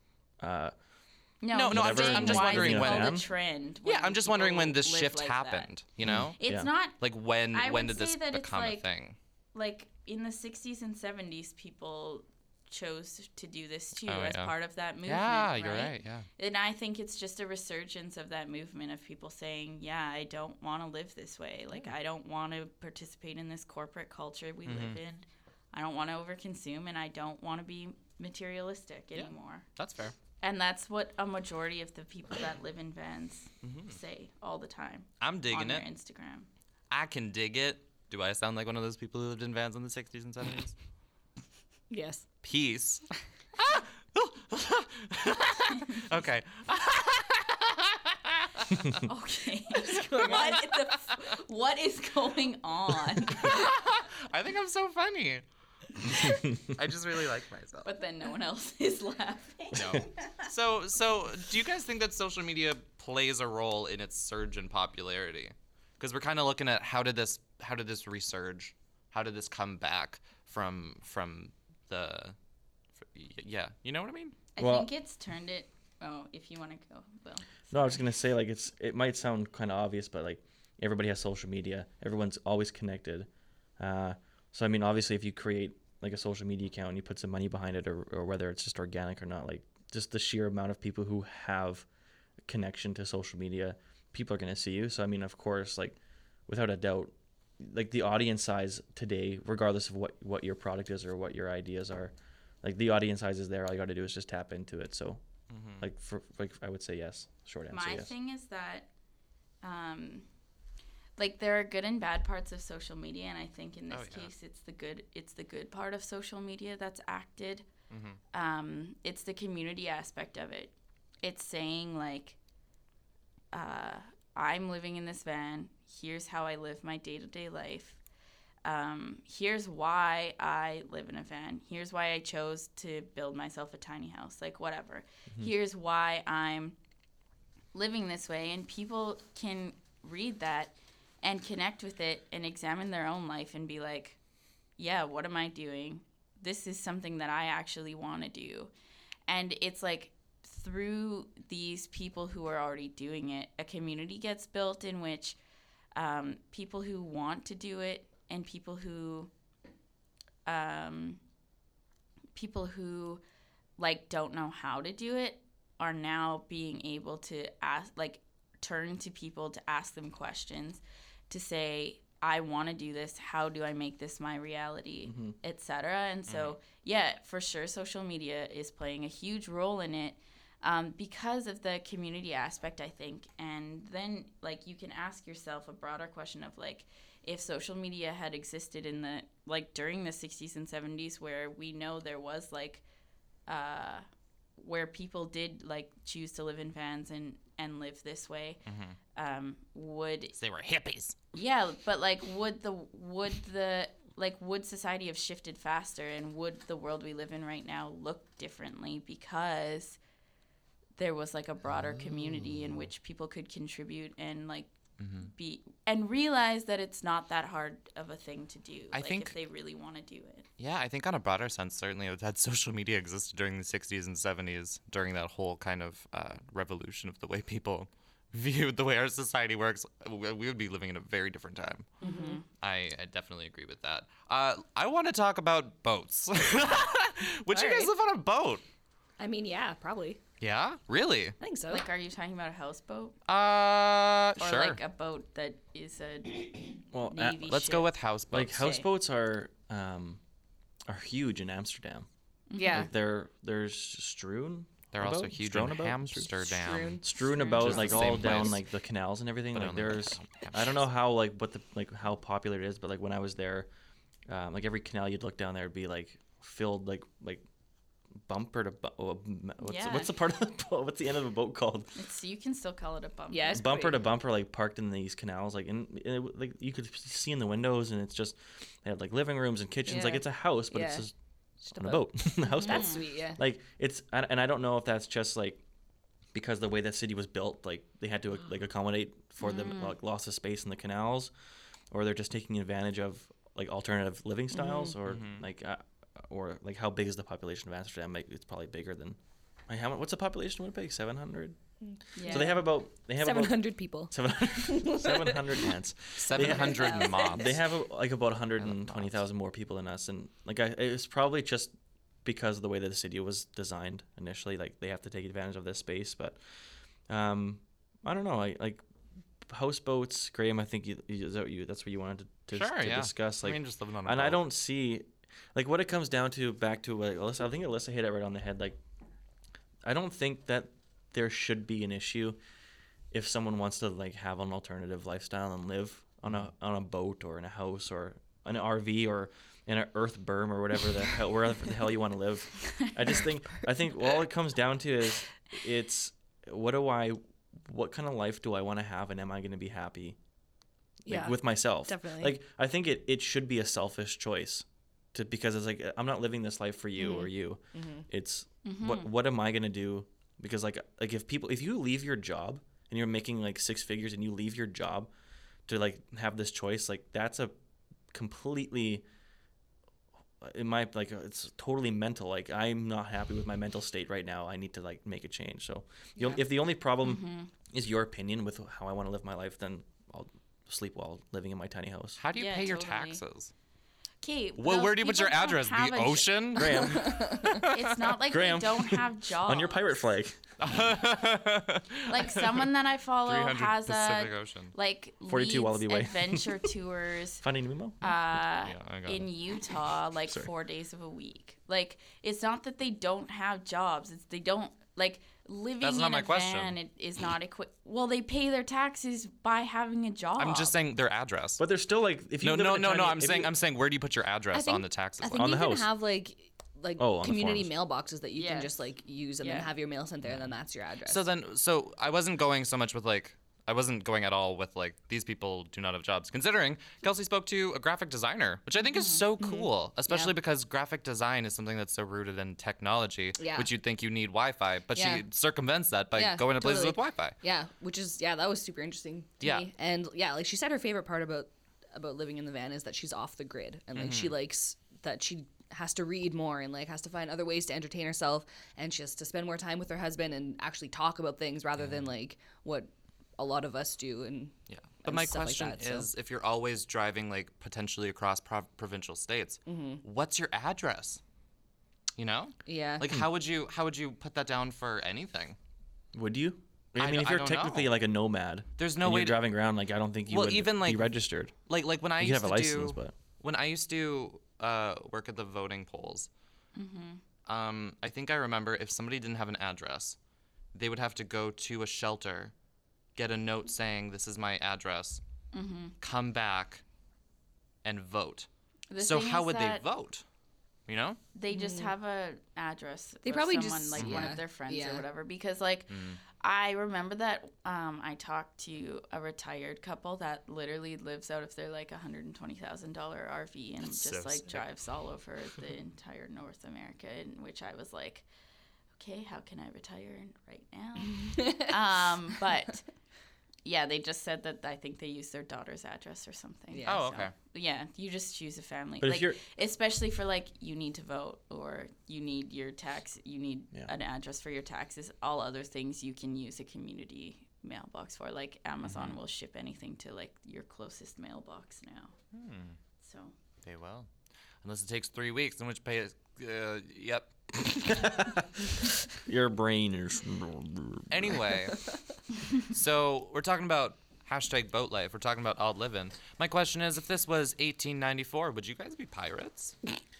No,
I'm just wondering when
the trend.
Yeah, I'm just wondering when this shift happened. You know,
it's not
like when did this become a thing?
Like in the 60s and 70s, people chose to do this too
Oh,
as
yeah.
part of that movement.
Yeah, you're right, yeah.
And I think it's just a resurgence of that movement of people saying, yeah, I don't want to live this way. Like, I don't want to participate in this corporate culture we live in. I don't want to overconsume, and I don't want to be materialistic anymore.
That's fair.
And that's what a majority of the people that live in vans say all the time.
I'm digging
on their
it.
Instagram.
I can dig it. Do I sound like one of those people who lived in vans in the 60s and 70s?
Yes.
Peace. Okay.
Okay. What is going on?
I think I'm so funny. I just really like myself.
But then no one else is laughing.
No. So do you guys think that social media plays a role in its surge in popularity? Because we're kind of looking at how did this resurge? How did this come back from the yeah, you know what I mean?
I think it's turned it. Oh, if you want to go, Will.
No, I was gonna say, like, it might sound kind of obvious, but like everybody has social media. Everyone's always connected. So I mean, obviously, if you create like a social media account and you put some money behind it, or whether it's just organic or not, like just the sheer amount of people who have connection to social media, people are gonna see you. So I mean, of course, like without a doubt, like the audience size today, regardless of what your product is or what your ideas are, like the audience size is there. All you got to do is just tap into it. So, like I would say yes. Short answer.
My
yes.
thing is that, like there are good and bad parts of social media, and I think in this case, it's the good part of social media that's acted. It's the community aspect of it. It's saying like, I'm living in this van. Here's how I live my day-to-day life. Here's why I live in a van. Here's why I chose to build myself a tiny house, like whatever. Here's why I'm living this way. And people can read that and connect with it and examine their own life and be like, yeah, what am I doing? This is something that I actually want to do. And it's like through these people who are already doing it, a community gets built in which people who want to do it and people who like don't know how to do it are now being able to turn to people to ask them questions, to say, I want to do this. How do I make this my reality, etc. And so, yeah, for sure, social media is playing a huge role in it because of the community aspect, I think. And then, like, you can ask yourself a broader question of, like, if social media had existed in the, like, during the 60s and 70s, where we know there was, like, where people did, like, choose to live in vans and live this way,
they were hippies.
Yeah, but like would society have shifted faster, and would the world we live in right now look differently because there was like a broader community in which people could contribute and like be and realize that it's not that hard of a thing to do.
I think
if they really want to do it.
Yeah, I think on a broader sense, certainly that social media existed during the 60s and 70s, during that whole kind of revolution of the way people viewed the way our society works. We would be living in a very different time. I definitely agree with that. I want to talk about boats. Would you guys live on a boat?
I mean, yeah, probably.
Yeah? Really?
I think so.
Like, are you talking about a houseboat?
Or
sure. Or like a boat that is a Navy
let's
ship?
go with houseboats.
Like houseboats are huge in Amsterdam.
Yeah.
Like there's strewn.
They're also huge in Amsterdam.
Strewn about
Just
like
the
all
same
down
place.
like the canals and everything.
But
Like
only
there's,
like
I don't know how how popular it is, but like when I was there, like every canal you'd look down there would be like filled like bumper to what's the part of the boat? What's the end of a boat called?
You can still call it a bumper.
Yeah, it's
bumper to bumper, like parked in these canals, like like you could see in the windows, and it's just they had like living rooms and kitchens, like it's a house, but it's just on a boat. The house boat.
That's sweet, yeah.
Like it's, and I don't know if that's just like because the way that city was built, like they had to like accommodate for the like, loss of space in the canals, or they're just taking advantage of like alternative living styles, or like how big is the population of Amsterdam? Like, it's probably bigger than. What's the population of Winnipeg? 700.
Yeah.
So they have about
700 people.
700 ants.
700 mobs.
They have about 120,000 more people than us, and like it's probably just because of the way that the city was designed initially. Like they have to take advantage of this space, but I don't know. Like houseboats, Graham. I think that's what you wanted to discuss. Like,
I mean, just living on a
and
boat.
I don't see like what it comes down to. Back to what Alyssa, I think Alyssa hit it right on the head. Like I don't think that there should be an issue if someone wants to like have an alternative lifestyle and live on a boat or in a house or an RV or in an earth berm or whatever wherever the hell you want to live. I think all it comes down to is it's what kind of life do I want to have, and am I going to be happy with myself?
Definitely.
Like I think it should be a selfish choice because it's like I'm not living this life for you or you. It's what am I going to do? Because like if you leave your job and you're making like 6 figures and you leave your job to like have this choice, like that's a completely it's totally mental. Like I'm not happy with my mental state right now. I need to like make a change. So if the only problem is your opinion with how I want to live my life, then I'll sleep while living in my tiny house.
How do you pay your taxes?
Okay.
Well, where do you put your address? The ocean?
Graham.
It's not like they don't have jobs.
On your pirate flag.
Like someone that I follow
300
has
Pacific Ocean.
like
42 Wallaby Way.
adventure tours
Finding Nemo?
in Utah, like 4 days of a week. Like it's not that they don't have jobs. It's they don't like living
That's not
in
my
a
question.
van. It is not well, they pay their taxes by having a job.
I'm just saying their address.
But they're still like if you
No. I'm saying where do you put your address on the taxes?
I think
On
you
the
can
house.
have like
on the
community
forums.
mailboxes that you can just like use and then have your mail sent there, and then that's your address.
So I wasn't going so much with like I wasn't going at all with like these people do not have jobs. Considering Kelsey spoke to a graphic designer, which I think is so cool, especially because graphic design is something that's so rooted in technology, which you'd think you need Wi-Fi, but she circumvents that by going to places with Wi-Fi.
Yeah, which is that was super interesting to me. And like she said, her favorite part about living in the van is that she's off the grid, and like she likes that she has to read more and like has to find other ways to entertain herself, and she has to spend more time with her husband and actually talk about things rather than like what a lot of us do. And
but my question is, if you're always driving like potentially across provincial states, what's your address? You know?
Yeah.
Like how would you put that down for anything?
Would you? I mean, if you're technically like a nomad,
there's no
and
way
you're driving around. Like I don't think you would
even like
be registered.
Like when I
you
used
have a
to
license,
do
but
when I used to work at the voting polls, I think I remember if somebody didn't have an address, they would have to go to a shelter, get a note saying this is my address, come back, and vote. So how would they vote? You know?
They just have a address.
They
of
probably
someone,
just
like one of their friends or whatever. Because like I remember that I talked to a retired couple that literally lives out of their like $120,000 RV and just like drives all over the entire North America. In which I was like, okay, how can I retire right now? But yeah, they just said that I think they use their daughter's address or something.
Yeah.
Oh, okay.
Yeah, you just choose a family.
But
like, especially for like you need to vote or you need your tax, you need an address for your taxes. All other things you can use a community mailbox for. Like Amazon will ship anything to like your closest mailbox now. So
they will, unless it takes 3 weeks, in which pay is yep.
Your brain is.
Anyway, so we're talking about #boat life. We're talking about odd living. My question is, if this was 1894, would you guys be pirates?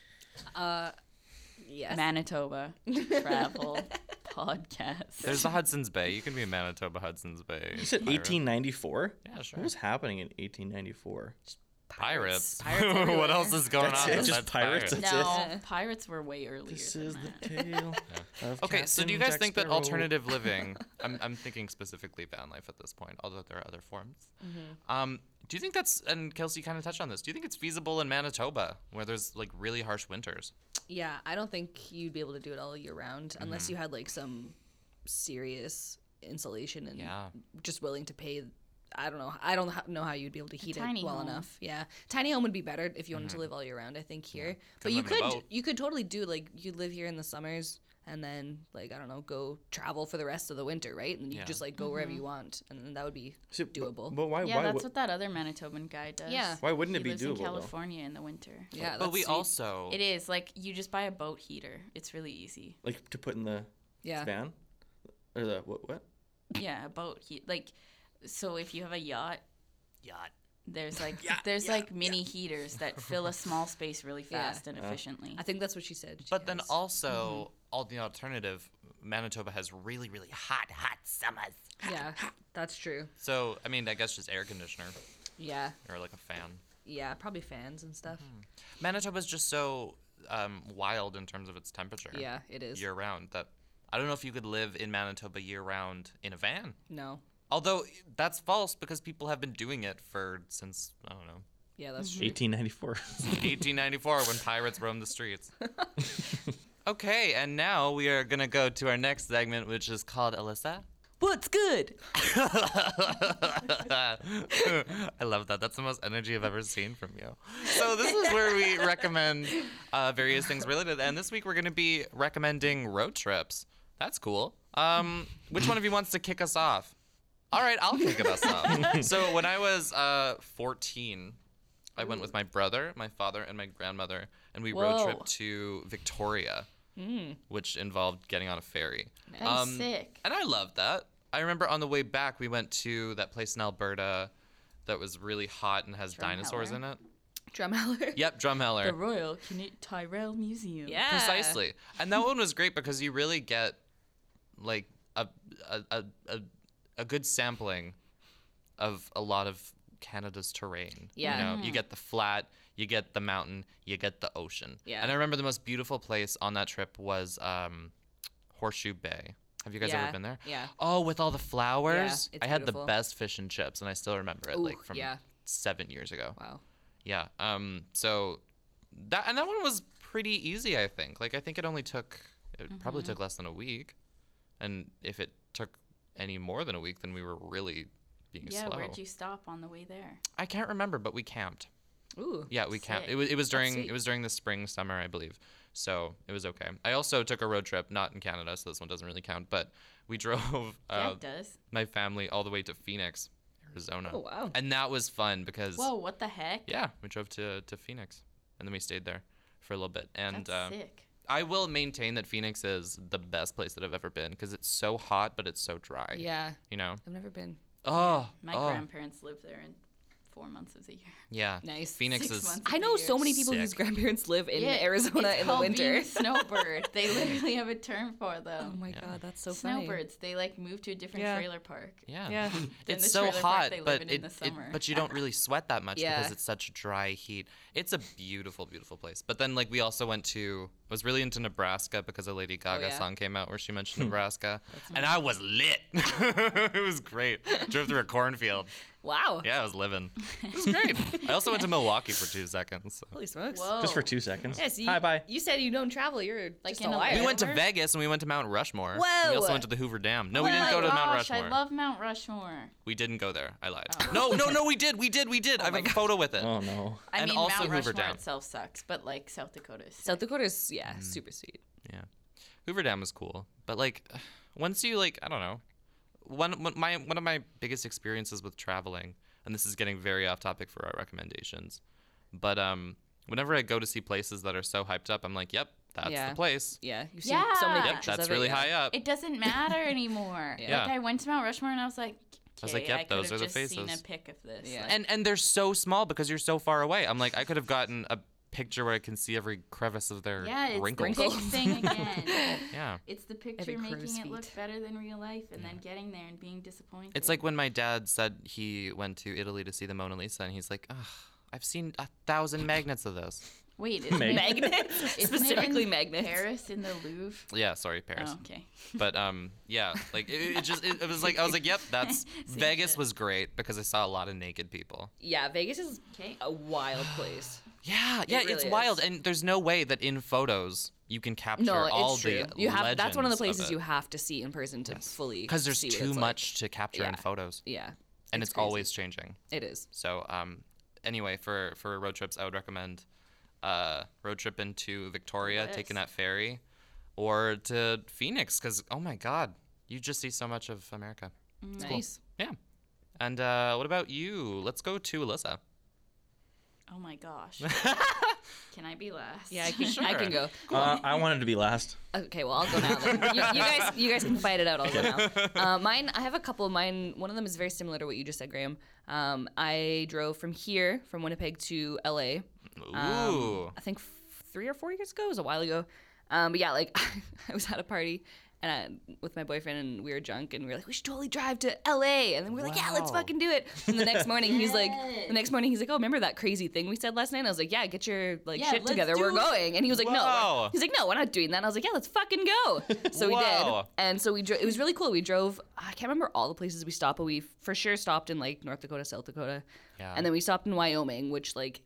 Yes.
Manitoba travel podcast.
There's the Hudson's Bay. You can be in Manitoba, Hudson's Bay.
You said 1894?
Yeah, sure.
What was happening in 1894?
Pirates.
Pirates
What else is going
That's
on?
it,
besides
just pirates? That's
No, pirates were way earlier.
This
than
is
that.
the tale of
Okay, so do you
Captain
guys
Jack
think that
Sparrow.
alternative living? I'm thinking specifically van life at this point, although there are other forms. Do you think that's, and Kelsey kind of touched on this, do you think it's feasible in Manitoba where there's like really harsh winters?
Yeah, I don't think you'd be able to do it all year round unless you had like some serious insulation and just willing to pay. I don't know. I don't know how you'd be able to heat it well
home.
enough. Yeah, tiny home would be better if you wanted to live all year round. I think here, but
Could live in a boat.
you could totally do like you live here in the summers and then like I don't know, go travel for the rest of the winter, right? And you just like go wherever you want, and then that would be doable.
But why?
Yeah, that's what that other Manitoban guy does.
Yeah.
Why wouldn't it be
lives
doable,
in
though?
California in the winter.
Yeah,
But we
that's sweet.
also
It is like you just buy a boat heater. It's really easy.
Like to put in the van, or the what?
Yeah, a boat heat. Like, so if you have a yacht, there's like mini heaters that fill a small space really fast and efficiently.
I think that's what she said.
But then also, all the alternative, Manitoba has really, really hot summers.
Yeah, that's true.
So, I mean, I guess just air conditioner
Yeah,
or like a fan.
yeah, probably fans and stuff.
Manitoba's just so wild in terms of its temperature.
Yeah, it is.
Year round. That I don't know if you could live in Manitoba year round in a van.
No.
Although that's false because people have been doing it since I don't know.
Yeah, that's true.
1894.
1894 when pirates roamed the streets. Okay, and now we are going to go to our next segment, which is called Alyssa.
What's good?
I love that. That's the most energy I've ever seen from you. So this is where we recommend various things related. And this week we're going to be recommending road trips. That's cool. Which one of you wants to kick us off? All right, I'll kick us off. So when I was 14, I went with my brother, my father, and my grandmother, and we road tripped to Victoria, which involved getting on a ferry.
That's sick.
And I loved that. I remember on the way back, we went to that place in Alberta that was really hot and has dinosaurs in it.
Drumheller.
Yep, Drumheller.
The Royal Tyrrell Museum.
Yeah.
Precisely. And that one was great because you really get like a good sampling of a lot of Canada's terrain.
Yeah.
You know, you get the flat, you get the mountain, you get the ocean.
Yeah.
And I remember the most beautiful place on that trip was Horseshoe Bay. Have you guys ever been there?
Yeah.
Oh, with all the flowers?
Yeah, it's
I had
beautiful.
the best fish and chips, and I still remember it
Ooh,
like from
yeah.
7 years ago.
Wow.
Yeah. So that one was pretty easy, I think. Like I think it probably took less than a week. And if it took any more than a week, then we were really being slow.
Yeah, where'd you stop on the way there?
I can't remember, but we camped.
Ooh.
Yeah, we camped.
Sick.
It was during
sweet.
the spring, summer, I believe. So it was okay. I also took a road trip, not in Canada, so this one doesn't really count. But we drove
Yeah, it does.
my family all the way to Phoenix, Arizona.
Oh, wow.
And that was fun because
Whoa, what the heck?
yeah, we drove to Phoenix, and then we stayed there for a little bit. And
That's sick.
I will maintain that Phoenix is the best place that I've ever been because it's so hot, but it's so dry.
Yeah.
You know?
I've never been.
Oh.
My grandparents lived there in 4 months of the year.
Yeah.
Nice.
Phoenix
6
is.
months.
I know
Sick.
so many people whose grandparents live in Arizona
it's
in the
called
winter.
being a snowbird. They literally have a term for them.
Oh my god, that's so funny.
Snowbirds. They like move to a different
Yeah.
trailer park.
Yeah.
Yeah.
It's
the
so
trailer park
hot,
they
but
live in the summer.
but you don't really sweat that much
Yeah.
because it's such dry heat. It's a beautiful, beautiful place. But then like we also went to was really into Nebraska because a Lady Gaga
yeah.
song came out where she mentioned Nebraska, and I was lit. It was great. Drove through a cornfield.
Wow.
Yeah, I was living. It was great. I also went to Milwaukee for 2 seconds. So.
Holy smokes.
Whoa.
Just for 2 seconds.
Yeah, so
Hi, bye.
You said you don't travel. You're
Like
just
in
a
a
liar.
We went to
Where?
Vegas and we went to Mount Rushmore.
Whoa.
We also went to the Hoover Dam. No, we
Oh
didn't
my
go to Mount
gosh,
Rushmore.
I love Mount Rushmore.
We didn't go there. I lied.
Oh.
No, we did. I have a photo with it.
Oh no.
I
And
mean,
also
Mount
Hoover
Rushmore
Dam.
itself sucks, but like South Dakota is sick.
South Dakota's, super sweet.
Yeah, Hoover Dam was cool, but like, once you like, I don't know, one of my biggest experiences with traveling, and this is getting very off topic for our recommendations, but whenever I go to see places that are so hyped up, I'm like, yep, that's
Yeah.
the place.
Yeah. You've seen so many
Yeah.
Yep,
pictures
that's
of it,
really
yeah.
high up.
It doesn't matter anymore.
Yeah.
Like I went to Mount Rushmore and I was like,
I was like,
okay,
yep,
I could
those
have
are the
just seen
faces.
a pic of this.
Yeah.
Like,
And they're so small because you're so far away. I'm like, I could have gotten a picture where I can see every crevice of their
yeah, it's
wrinkles.
the pic thing again.
Yeah.
It's the
Every
picture making
crow's
it look
feet.
better than real life, and then getting there and being disappointed.
It's like when my dad said he went to Italy to see the Mona Lisa, and he's like, ugh, I've seen 1,000 magnets of this.
wait, isn't
Magnets?
isn't
Specifically
it in
magnets.
Paris in the Louvre?
Yeah, sorry, Paris.
Oh, okay.
But yeah, like it was like I was like, yep, that's Vegas was great because I saw a lot of naked people.
Yeah, Vegas is
Okay.
a wild place.
Yeah,
really
it's wild,
is.
and there's no way that in photos you can capture
No,
all
it's true.
the
You have that's one of the
legends
places you have to see in person to fully
because there's
see what
too
it's
much to capture in
Yeah.
photos,
Like. Yeah,
and it's
crazy.
always changing.
It is.
So anyway, for road trips, I would recommend road trip into Victoria,
Yes.
taking that ferry. or to Phoenix, because oh my God, you just see so much of America. It's cool.
Nice.
Yeah. And what about you? Let's go to Alyssa.
Oh my gosh. Can I be last?
Yeah, I can,
Sure.
I can go.
I wanted to be last.
Okay, well, I'll go now then. You guys can fight it out. I'll go now. Mine, I have a couple of mine. One of them is very similar to what you just said, Graham. I drove from Winnipeg to LA.
Ooh.
I think 3 or 4 years ago. It was a while ago. But yeah, like I was at a party and with my boyfriend, and we were drunk, and we were like, we should totally drive to LA. And then we were like, yeah, let's
Wow.
fucking do it. And the next morning, he's like, oh, remember that crazy thing we said last night? And I was like, yeah, get your like shit
let's
together.
do
We're
it.
going. And he was like,
Wow.
he's like, no, we're not doing that. And I was like, yeah, let's fucking go. So we did.
Wow.
And so it was really cool. We drove, I can't remember all the places we stopped, but we for sure stopped in like North Dakota, South Dakota.
Yeah.
And then we stopped in Wyoming, which like,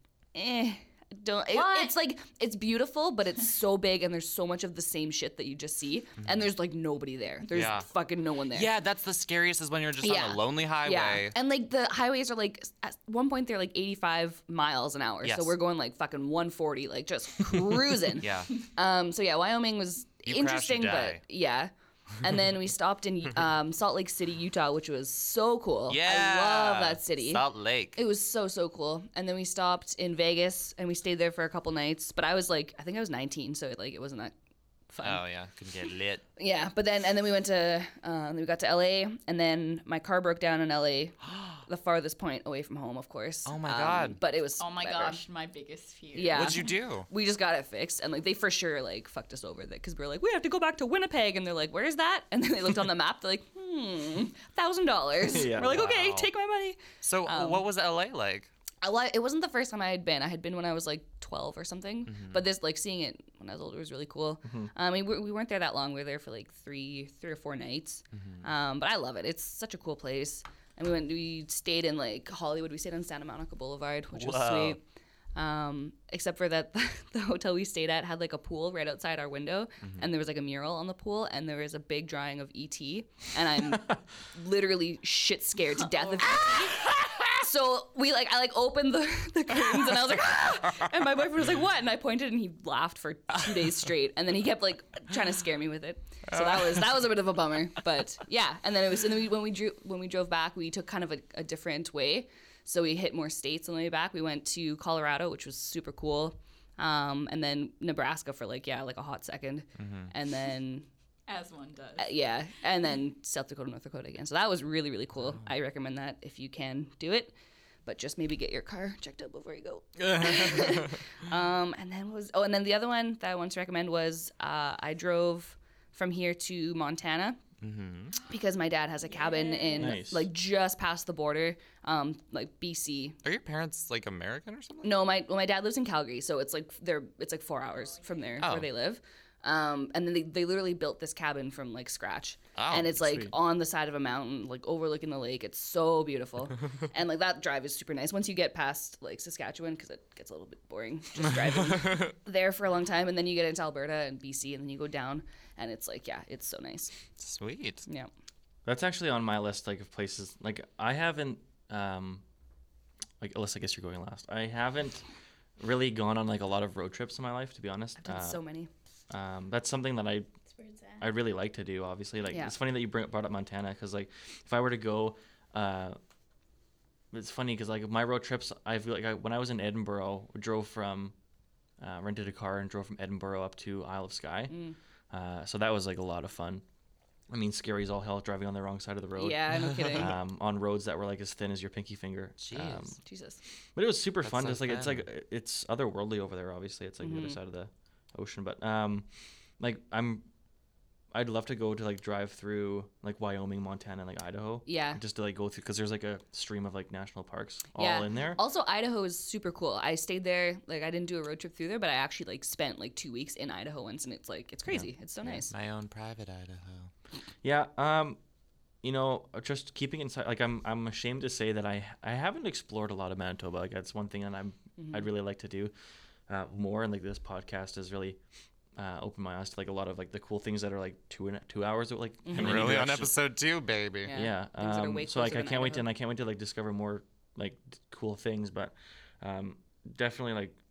it's like, it's beautiful, but it's so big and there's so much of the same shit that you just see. And there's like nobody there. There's
Yeah.
fucking no one there.
Yeah, that's the scariest is when you're just on a lonely highway.
Yeah. And like the highways are like, at one point they're like 85 miles an hour.
Yes.
So we're going like fucking 140, like just cruising.
Yeah.
So yeah, Wyoming was
You crash, you
interesting,
die.
but yeah. And then we stopped in Salt Lake City, Utah, which was so cool.
Yeah.
I love that city.
Salt Lake.
It was so cool. And then we stopped in Vegas and we stayed there for a couple nights. But I was like, I think I was 19, so it wasn't that fun.
Oh yeah, can get lit.
Yeah, but then we went to we got to LA, and then my car broke down in LA, the farthest point away from home, of course.
Oh my God.
But it was
Oh my
whatever.
gosh, my biggest fear.
Yeah.
What'd you do?
We just got it fixed, and like they for sure like fucked us over because we were like, we have to go back to Winnipeg, and they're like, where's that? And then they looked on the map, they're like, $1,000.
Yeah.
We're like, okay,
Wow.
take my money.
So what was LA like?
It wasn't the first time I had been. I had been when I was like 12 or something. But this, like, seeing it when I was older was really cool. I mean, we weren't there that long. We were there for like three or four nights. But I love it. It's such a cool place. And we stayed in like Hollywood. We stayed on Santa Monica Boulevard, which was
Wow.
sweet. Except for that, the hotel we stayed at had like a pool right outside our window, and there was like a mural on the pool, and there was a big drawing of E.T. And I'm literally shit scared to death of E.T. So I opened the curtains, and I was like, ah! And my boyfriend was like, what? And I pointed, and he laughed for 2 days straight, and then he kept like trying to scare me with it. So that was a bit of a bummer, but yeah. And then when we drove back, we took kind of a different way. So we hit more states on the way back. We went to Colorado, which was super cool, and then Nebraska for like a hot second, and then.
As one does.
Yeah, and then South Dakota, North Dakota again. So that was really, really cool. I recommend that if you can do it, but just maybe get your car checked out before you go. And then the other one that I wanted to recommend was I drove from here to Montana because my dad has a cabin in
Nice.
like just past the border, like BC.
Are your parents like American or something?
No, my dad lives in Calgary, so it's like 4 hours from there
Oh.
where they live. And then they literally built this cabin from like scratch,
Oh,
and it's like
sweet.
on the side of a mountain, like overlooking the lake. It's so beautiful, and like that drive is super nice once you get past like Saskatchewan, because it gets a little bit boring just driving there for a long time, and then you get into Alberta and BC, and then you go down, and it's like it's so nice.
Sweet.
Yeah.
That's actually on my list, like of places. Like I haven't, like Alyssa, I guess you're going last. I haven't really gone on like a lot of road trips in my life, to be honest.
I've done so many.
That's something that
That's where it's at.
I really like to do. Obviously, like
Yeah.
it's funny that you brought up Montana, because like if I were to go, it's funny because like my road trips, I feel like when I was in Edinburgh, we drove from, rented a car and drove from Edinburgh up to Isle of Skye. So that was like a lot of fun. I mean, scary as all hell driving on the wrong side of the road.
Yeah, no kidding.
On roads that were like as thin as your pinky finger.
Jeez.
Jesus.
But it was super
That's
fun.
so
Just like it's
fun.
like it's otherworldly over there. Obviously, it's like the other side of the ocean. But like I'd love to go to like drive through like Wyoming, Montana, and like Idaho.
Yeah.
Just to like go through, because there's like a stream of like national parks all in there.
Also, Idaho is super cool. I stayed there. Like, I didn't do a road trip through there, but I actually like spent like 2 weeks in Idaho once, and it's like it's crazy. It's so nice.
My own private Idaho.
Yeah. You know, just keeping inside. Like I'm ashamed to say that I haven't explored a lot of Manitoba. Like that's one thing that I'd really like to do more. And like this podcast has really opened my eyes to like a lot of like the cool things that are like 2 hours. Like and then you
Really
can
on
actually-
episode 2, baby.
Yeah.
Yeah.
Things that are way
So like
closer
I
than
can't wait to
Idaho.
and I can't wait to like discover more like cool things. But definitely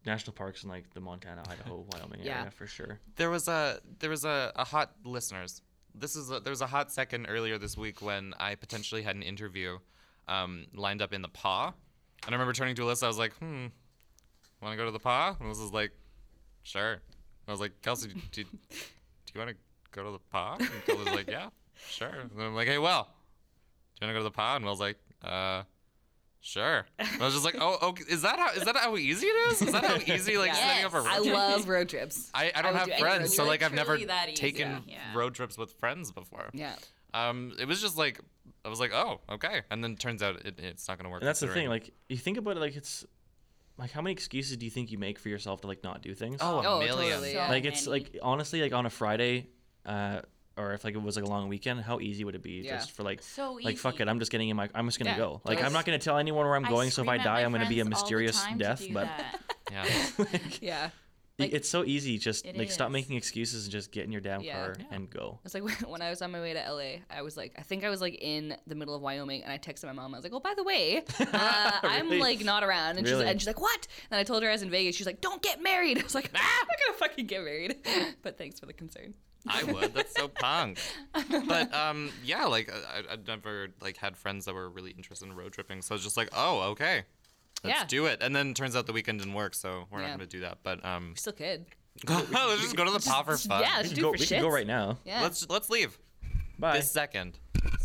national parks in like the Montana, Idaho, Wyoming
Yeah.
area for sure.
There was a hot listeners. There was a hot second earlier this week when I potentially had an interview lined up in the PAW, and I remember turning to Alyssa. I was like, want to go to the PAW? And Alyssa's like, sure. And I was like, Kelsey, do you want to go to the PAW? And Kelsey's like, yeah, sure. And I'm like, hey, Will, do you want to go to the PAW? And Will's like, sure. And I was just like, oh, okay. Is that how easy it is? Is that how easy setting up a road
I
trip?
love road trips.
I don't
would
have
do any
friends,
road
so
trip.
like I've never
Truly that easy.
taken
Yeah.
road trips with friends before.
Yeah.
It was just like I was like, oh, okay, and then turns out it's not gonna work.
And that's the thing.
considering-
Like you think about it, like it's like how many excuses do you think you make for yourself to like not do things?
oh, a
Oh,
million.
totally,
So
yeah.
like it's
many.
like honestly, like on a Friday, or if like it was like a long weekend, how easy would it be
Yeah.
just for like
So
like fuck
easy.
it, I'm just getting in my, I'm just gonna
Yeah.
go. Like I'm
Yes.
not gonna tell anyone where I'm going. So if I
scream at
die,
my
I'm gonna be a
friends all the
mysterious
time to
death.
do
But
that.
Yeah.
Yeah.
it's so easy. Just
It
like stop
is.
making excuses and just get in your damn
Yeah.
car
Yeah.
and go.
It's like when I was on my way to LA, I was like, I think I was like in the middle of Wyoming, and I texted my mom. I was like, oh, by the way, I'm
Really?
like not around. And,
Really?
she's like, what? And I told her I was in Vegas. She's like, don't get married. I was like, I'm not gonna fucking get married. But thanks for the concern.
I would. That's so punk. But yeah, like I'd never like had friends that were really interested in road tripping, so I was just like, oh, okay, let's
Yeah.
do it. And then turns out the weekend didn't work, so we're
Yeah.
not gonna do that. But
We still could.
let's just go to the PAW for fun.
Yeah,
We
let's
can
do
go,
it for
we can go
shits.
right now.
Yeah.
Let's leave
Bye.
this second.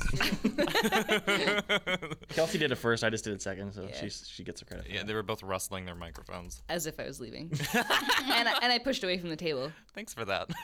Kelsey did it first. I just did it second. So
Yeah.
she gets the credit. For
Yeah,
that.
they were both rustling their microphones.
As if I was leaving. and I pushed away from the table.
Thanks for that.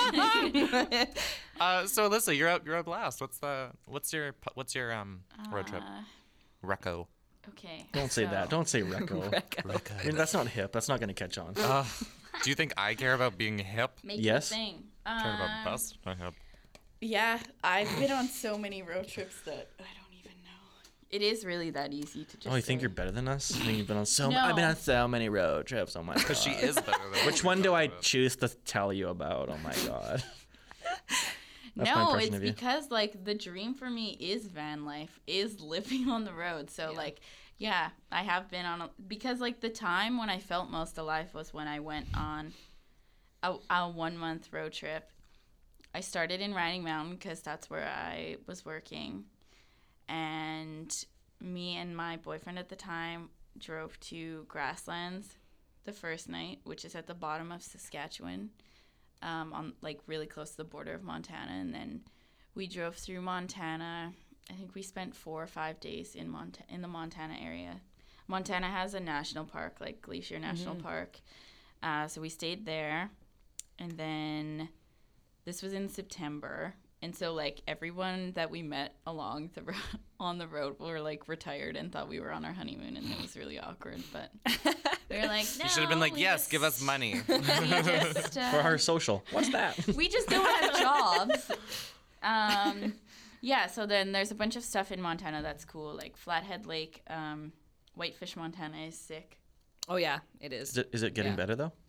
So Alyssa, you're up last. What's your road trip? Reco.
Okay.
Don't say that.
so-
Don't say reco. I mean, that's not hip. That's not gonna catch on.
Do you think I care about being hip?
Make
Yes.
you sing.
Care about bust? Not hip.
Yeah, I've been on so many road trips that I don't even know. It is really that easy to just.
Oh, you think
say.
you're better than us? I think you've been on so.
No.
I've been on so many road trips. Oh my god.
Because she is better than
Which one do I choose to tell you about? Oh my god. That's my
No,
impression
it's
of you.
because like the dream for me is van life, is living on the road. So like, yeah, I have been on because like the time when I felt most alive was when I went on a 1 month road trip. I started in Riding Mountain because that's where I was working, and me and my boyfriend at the time drove to Grasslands the first night, which is at the bottom of Saskatchewan. On like really close to the border of Montana, and then we drove through Montana. I think we spent 4 or 5 days in the Montana area. Montana has a national park, like Glacier National Park, so we stayed there, and then this was in September, and so like everyone that we met along the on the road were like retired and thought we were on our honeymoon, and it was really awkward, but. We were like, no.
You should have been like,
we
yes,
just-
give us money.
we just,
For our social. What's that?
we just don't have jobs. Yeah, so then there's a bunch of stuff in Montana that's cool, like Flathead Lake, Whitefish, Montana is sick.
Oh, yeah, it is.
Is it getting
Yeah.
better though?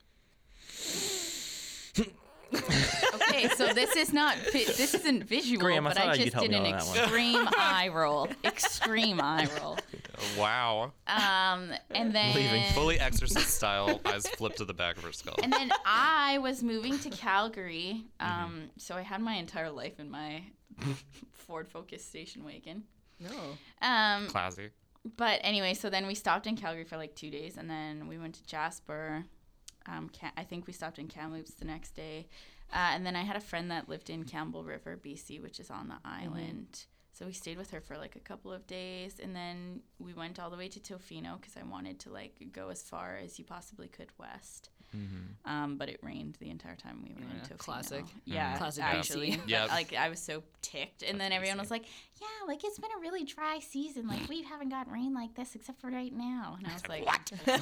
Okay, so this isn't visual,
Graham, I
but
thought
I
you'd
just
help
did
me
an
on that one.
extreme eye roll. Extreme eye roll.
Wow.
And then
Leaving.
Fully Exorcist style, eyes flipped to the back of her skull.
And then I was moving to Calgary, so I had my entire life in my Ford Focus station wagon.
No.
Classy.
But anyway, so then we stopped in Calgary for like 2 days, and then we went to Jasper. I think we stopped in Kamloops the next day. And then I had a friend that lived in Campbell River, BC, which is on the island. So we stayed with her for like a couple of days, and then we went all the way to Tofino because I wanted to like go as far as you possibly could west. But it rained the entire time we were in Tofino.
Classic.
Yeah,
Classic
actually.
BC.
Yep.
Like I was so ticked, and then everyone
BC.
was like, "Yeah, like it's been a really dry season. Like we haven't got rain like this except for right now." And I was like,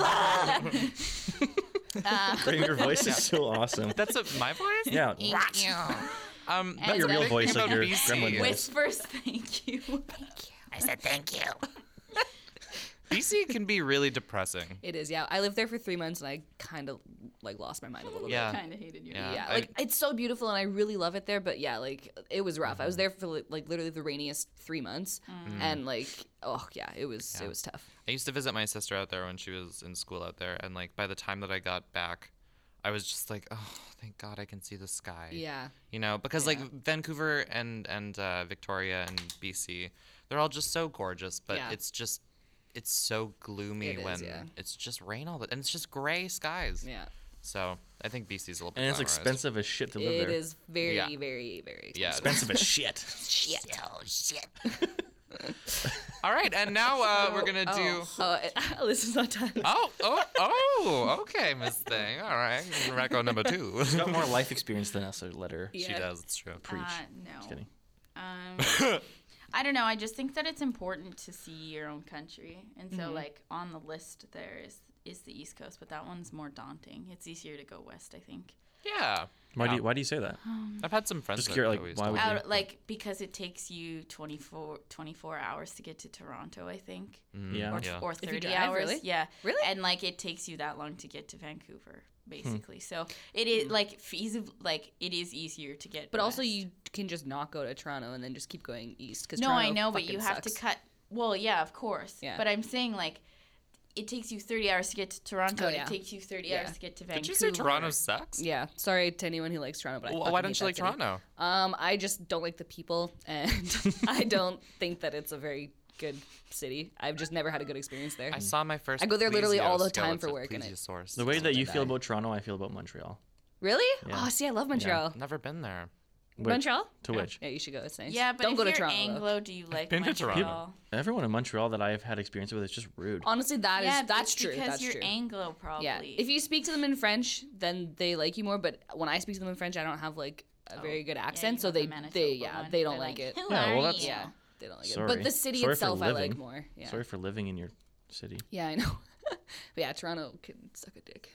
"What?"
Graham, your voice is so awesome.
That's my voice?
Yeah.
Thank you.
Not your
And
real
then-
voice, like
about
your
BC.
gremlin voice.
Whispers, thank you.
I said thank you.
BC can be really depressing.
It is, yeah. I lived there for 3 months and I kind of like lost my mind a little
Yeah.
bit.
Kind of hated you.
Yeah, like it's so beautiful and I really love it there, but yeah, like it was rough. I was there for like literally the rainiest 3 months, and like it was tough.
I used to visit my sister out there when she was in school out there, and like by the time that I got back, I was just like, oh, thank God I can see the sky.
Yeah,
You know, because like Vancouver and Victoria and BC, they're all just so gorgeous, but
Yeah.
it's so gloomy
It is,
when
yeah.
it's just rain all the and it's just gray skies.
yeah.
So I think BC's a little bit
And it's
glamorized.
expensive as shit to live
It
there.
is very,
Yeah.
very, very expensive.
Yeah.
Expensive as shit.
Shit. Oh shit.
All right, and now we're gonna do.
This is not done.
Okay, Miss Thing. All right, record number 2.
She's got more life experience than us, so let her.
She
Yeah.
does. It's true.
Preach.
No.
Just kidding.
I don't know. I just think that it's important to see your own country, and so like on the list there is the East Coast, but that one's more daunting. It's easier to go west, I think.
Yeah.
Why do you say that?
I've had some friends.
Just
that
curious,
always
why
tell
would
me.
you?
Like because it takes you 24 hours to get to Toronto, I think,
Yeah.
or
If you
30
drive,
hours.
really?
Yeah,
Really?
and like it takes you that long to get to Vancouver, basically. So it is like feasible. Like it is easier to get.
But also,
west.
you can just not go to Toronto and then just keep going east. Cause
No,
Toronto
I know, but
fucking
you have to
sucks.
cut. Well, yeah, of course.
Yeah.
But I'm saying like, it takes you 30 hours to get to Toronto.
Oh,
and
yeah.
It takes you 30
Yeah.
hours to get to Vancouver.
Did you say Toronto sucks?
Yeah, sorry to anyone who likes Toronto, but I
Why
fucking
don't
hate
you like
that city.
Toronto?
I just don't like the people, and I don't think that it's a very good city. I've just never had a good experience there.
I saw my first.
I go there literally all the
plesiosqueleton
time for work, and it-
plesiosaurus.
The way that you
die.
feel about Toronto, I feel about Montreal.
Really?
Yeah.
Oh, see, I love Montreal.
Never been there.
Montreal?
To which?
Yeah, you should go. It's nice.
Yeah, but
don't
if
go to
you're
Toronto. though.
Anglo, do you like
been to
Montreal?
Toronto.
Everyone in Montreal that I've had experience with is just rude.
Honestly,
Yeah,
that's
it's
true.
because
That's
you're
true.
Anglo, probably.
Yeah. If you speak to them in French, then they like you more. But when I speak to them in French, I don't have like a very good accent,
you
so
have the
they
Manitoba one.
they don't
They're
like it.
"Who
Yeah,
are
well, that's-
you?"
Yeah, they don't like
Sorry.
it. But the city
Sorry for
itself, I like
living.
more. Yeah.
Sorry for living in your city.
Yeah, I know. But yeah, Toronto can suck a dick.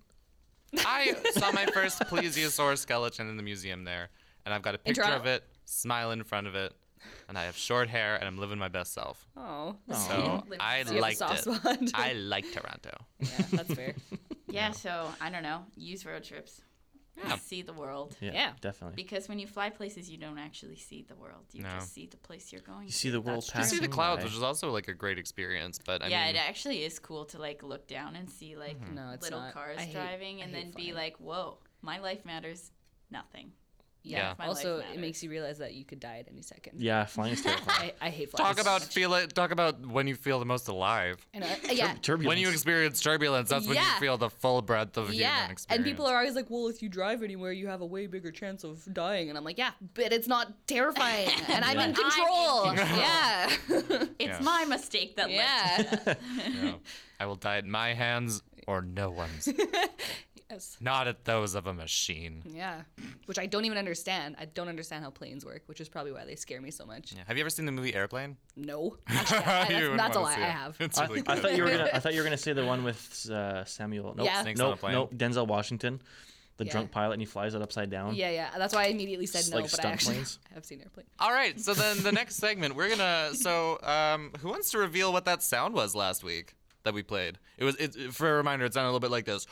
I saw my first plesiosaur skeleton in the museum there, and I've got a picture
Toronto?
of it, smile in front of it, and I have short hair, and I'm living my best self.
Oh,
So I
So you have a
liked
soft
it.
spot.
I like Toronto.
yeah, that's fair.
Yeah, so I don't know. Use road trips. See the world.
Yeah.
Definitely.
Because when you fly places, you don't actually see the world. You
No.
just see the place you're going.
You see the world
That's
You
pass.
see the
Passing
clouds,
by.
which is also like a great experience, but I
yeah,
mean,
it actually is cool to like look down and see like
No, it's
little
not.
cars
I hate-
driving,
I
and
hate
then be
flying.
like, "Whoa, my life matters nothing."
Yeah.
My
Also,
life
it makes
matters.
you realize that you could die at any second.
Yeah, flying is terrifying.
I hate flying.
talk about feel it. Talk about when you feel the most alive.
And, yeah.
Turbulence.
When you experience turbulence, that's when you
Yeah.
feel the full breadth of
Yeah,
human experience.
and people are always like, "Well, if you drive anywhere, you have a way bigger chance of dying." And I'm like, "Yeah, but it's not terrifying, and I'm in control." Yeah,
It's my mistake that led to
yeah.
Yeah. I will die at my hands or no one's.
Yes.
Not at those of a machine.
Yeah, which I don't even understand. I don't understand how planes work, which is probably why they scare me so much.
Yeah. Have you ever seen the movie Airplane?
No, actually,
You wouldn't
that's a
wanna
lie.
see
I
it.
have.
It's
I,
really
I
good.
thought you were gonna. I thought you were gonna say the one with Samuel. Nope.
Yeah.
Snakes on a
Nope.
plane.
Nope. Denzel Washington, the
Yeah.
drunk pilot, and he flies it upside down.
Yeah, yeah. That's why I immediately said
Just
no,
like
but I
stunt
actually
planes?
have seen Airplane.
All right. So then the next segment, we're gonna. So who wants to reveal what that sound was last week that we played? It was. For a reminder, it sounded a little bit like this.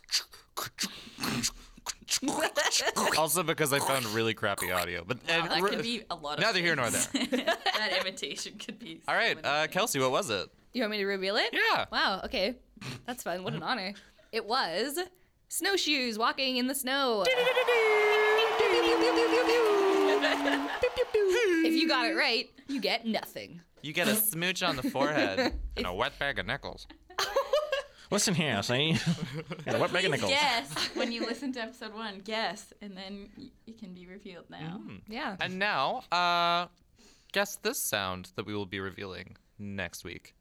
Also because I found really crappy audio, but
Wow, that could be a lot of
neither here nor
things.
there.
That imitation could be.
All right, Kelsey, what was it?
You want me to reveal it?
Yeah.
Wow. Okay, that's fun. What an honor. It was snowshoes walking in the snow. If you got it right, you get nothing.
You get a smooch on the forehead and a wet bag of nickels.
Listen here, see? What bag of nickels?
Guess when you listen to episode 1. Guess, and then it can be revealed now.
Yeah.
And now, guess this sound that we will be revealing next week.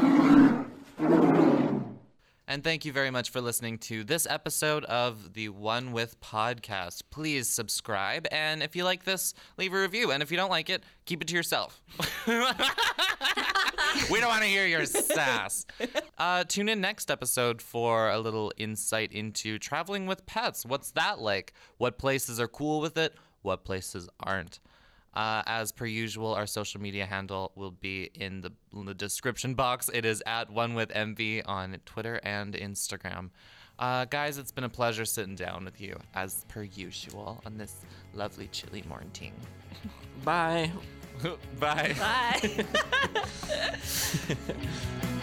And thank you very much for listening to this episode of the One With podcast. Please subscribe, and if you like this, leave a review. And if you don't like it, keep it to yourself. We don't want to hear your sass. Tune in next episode for a little insight into traveling with pets. What's that like? What places are cool with it? What places aren't? As per usual, our social media handle will be in the description box. It is at OneWithMV on Twitter and Instagram. Guys, it's been a pleasure sitting down with you, as per usual, on this lovely chilly morning.
Bye.
Bye.
Bye.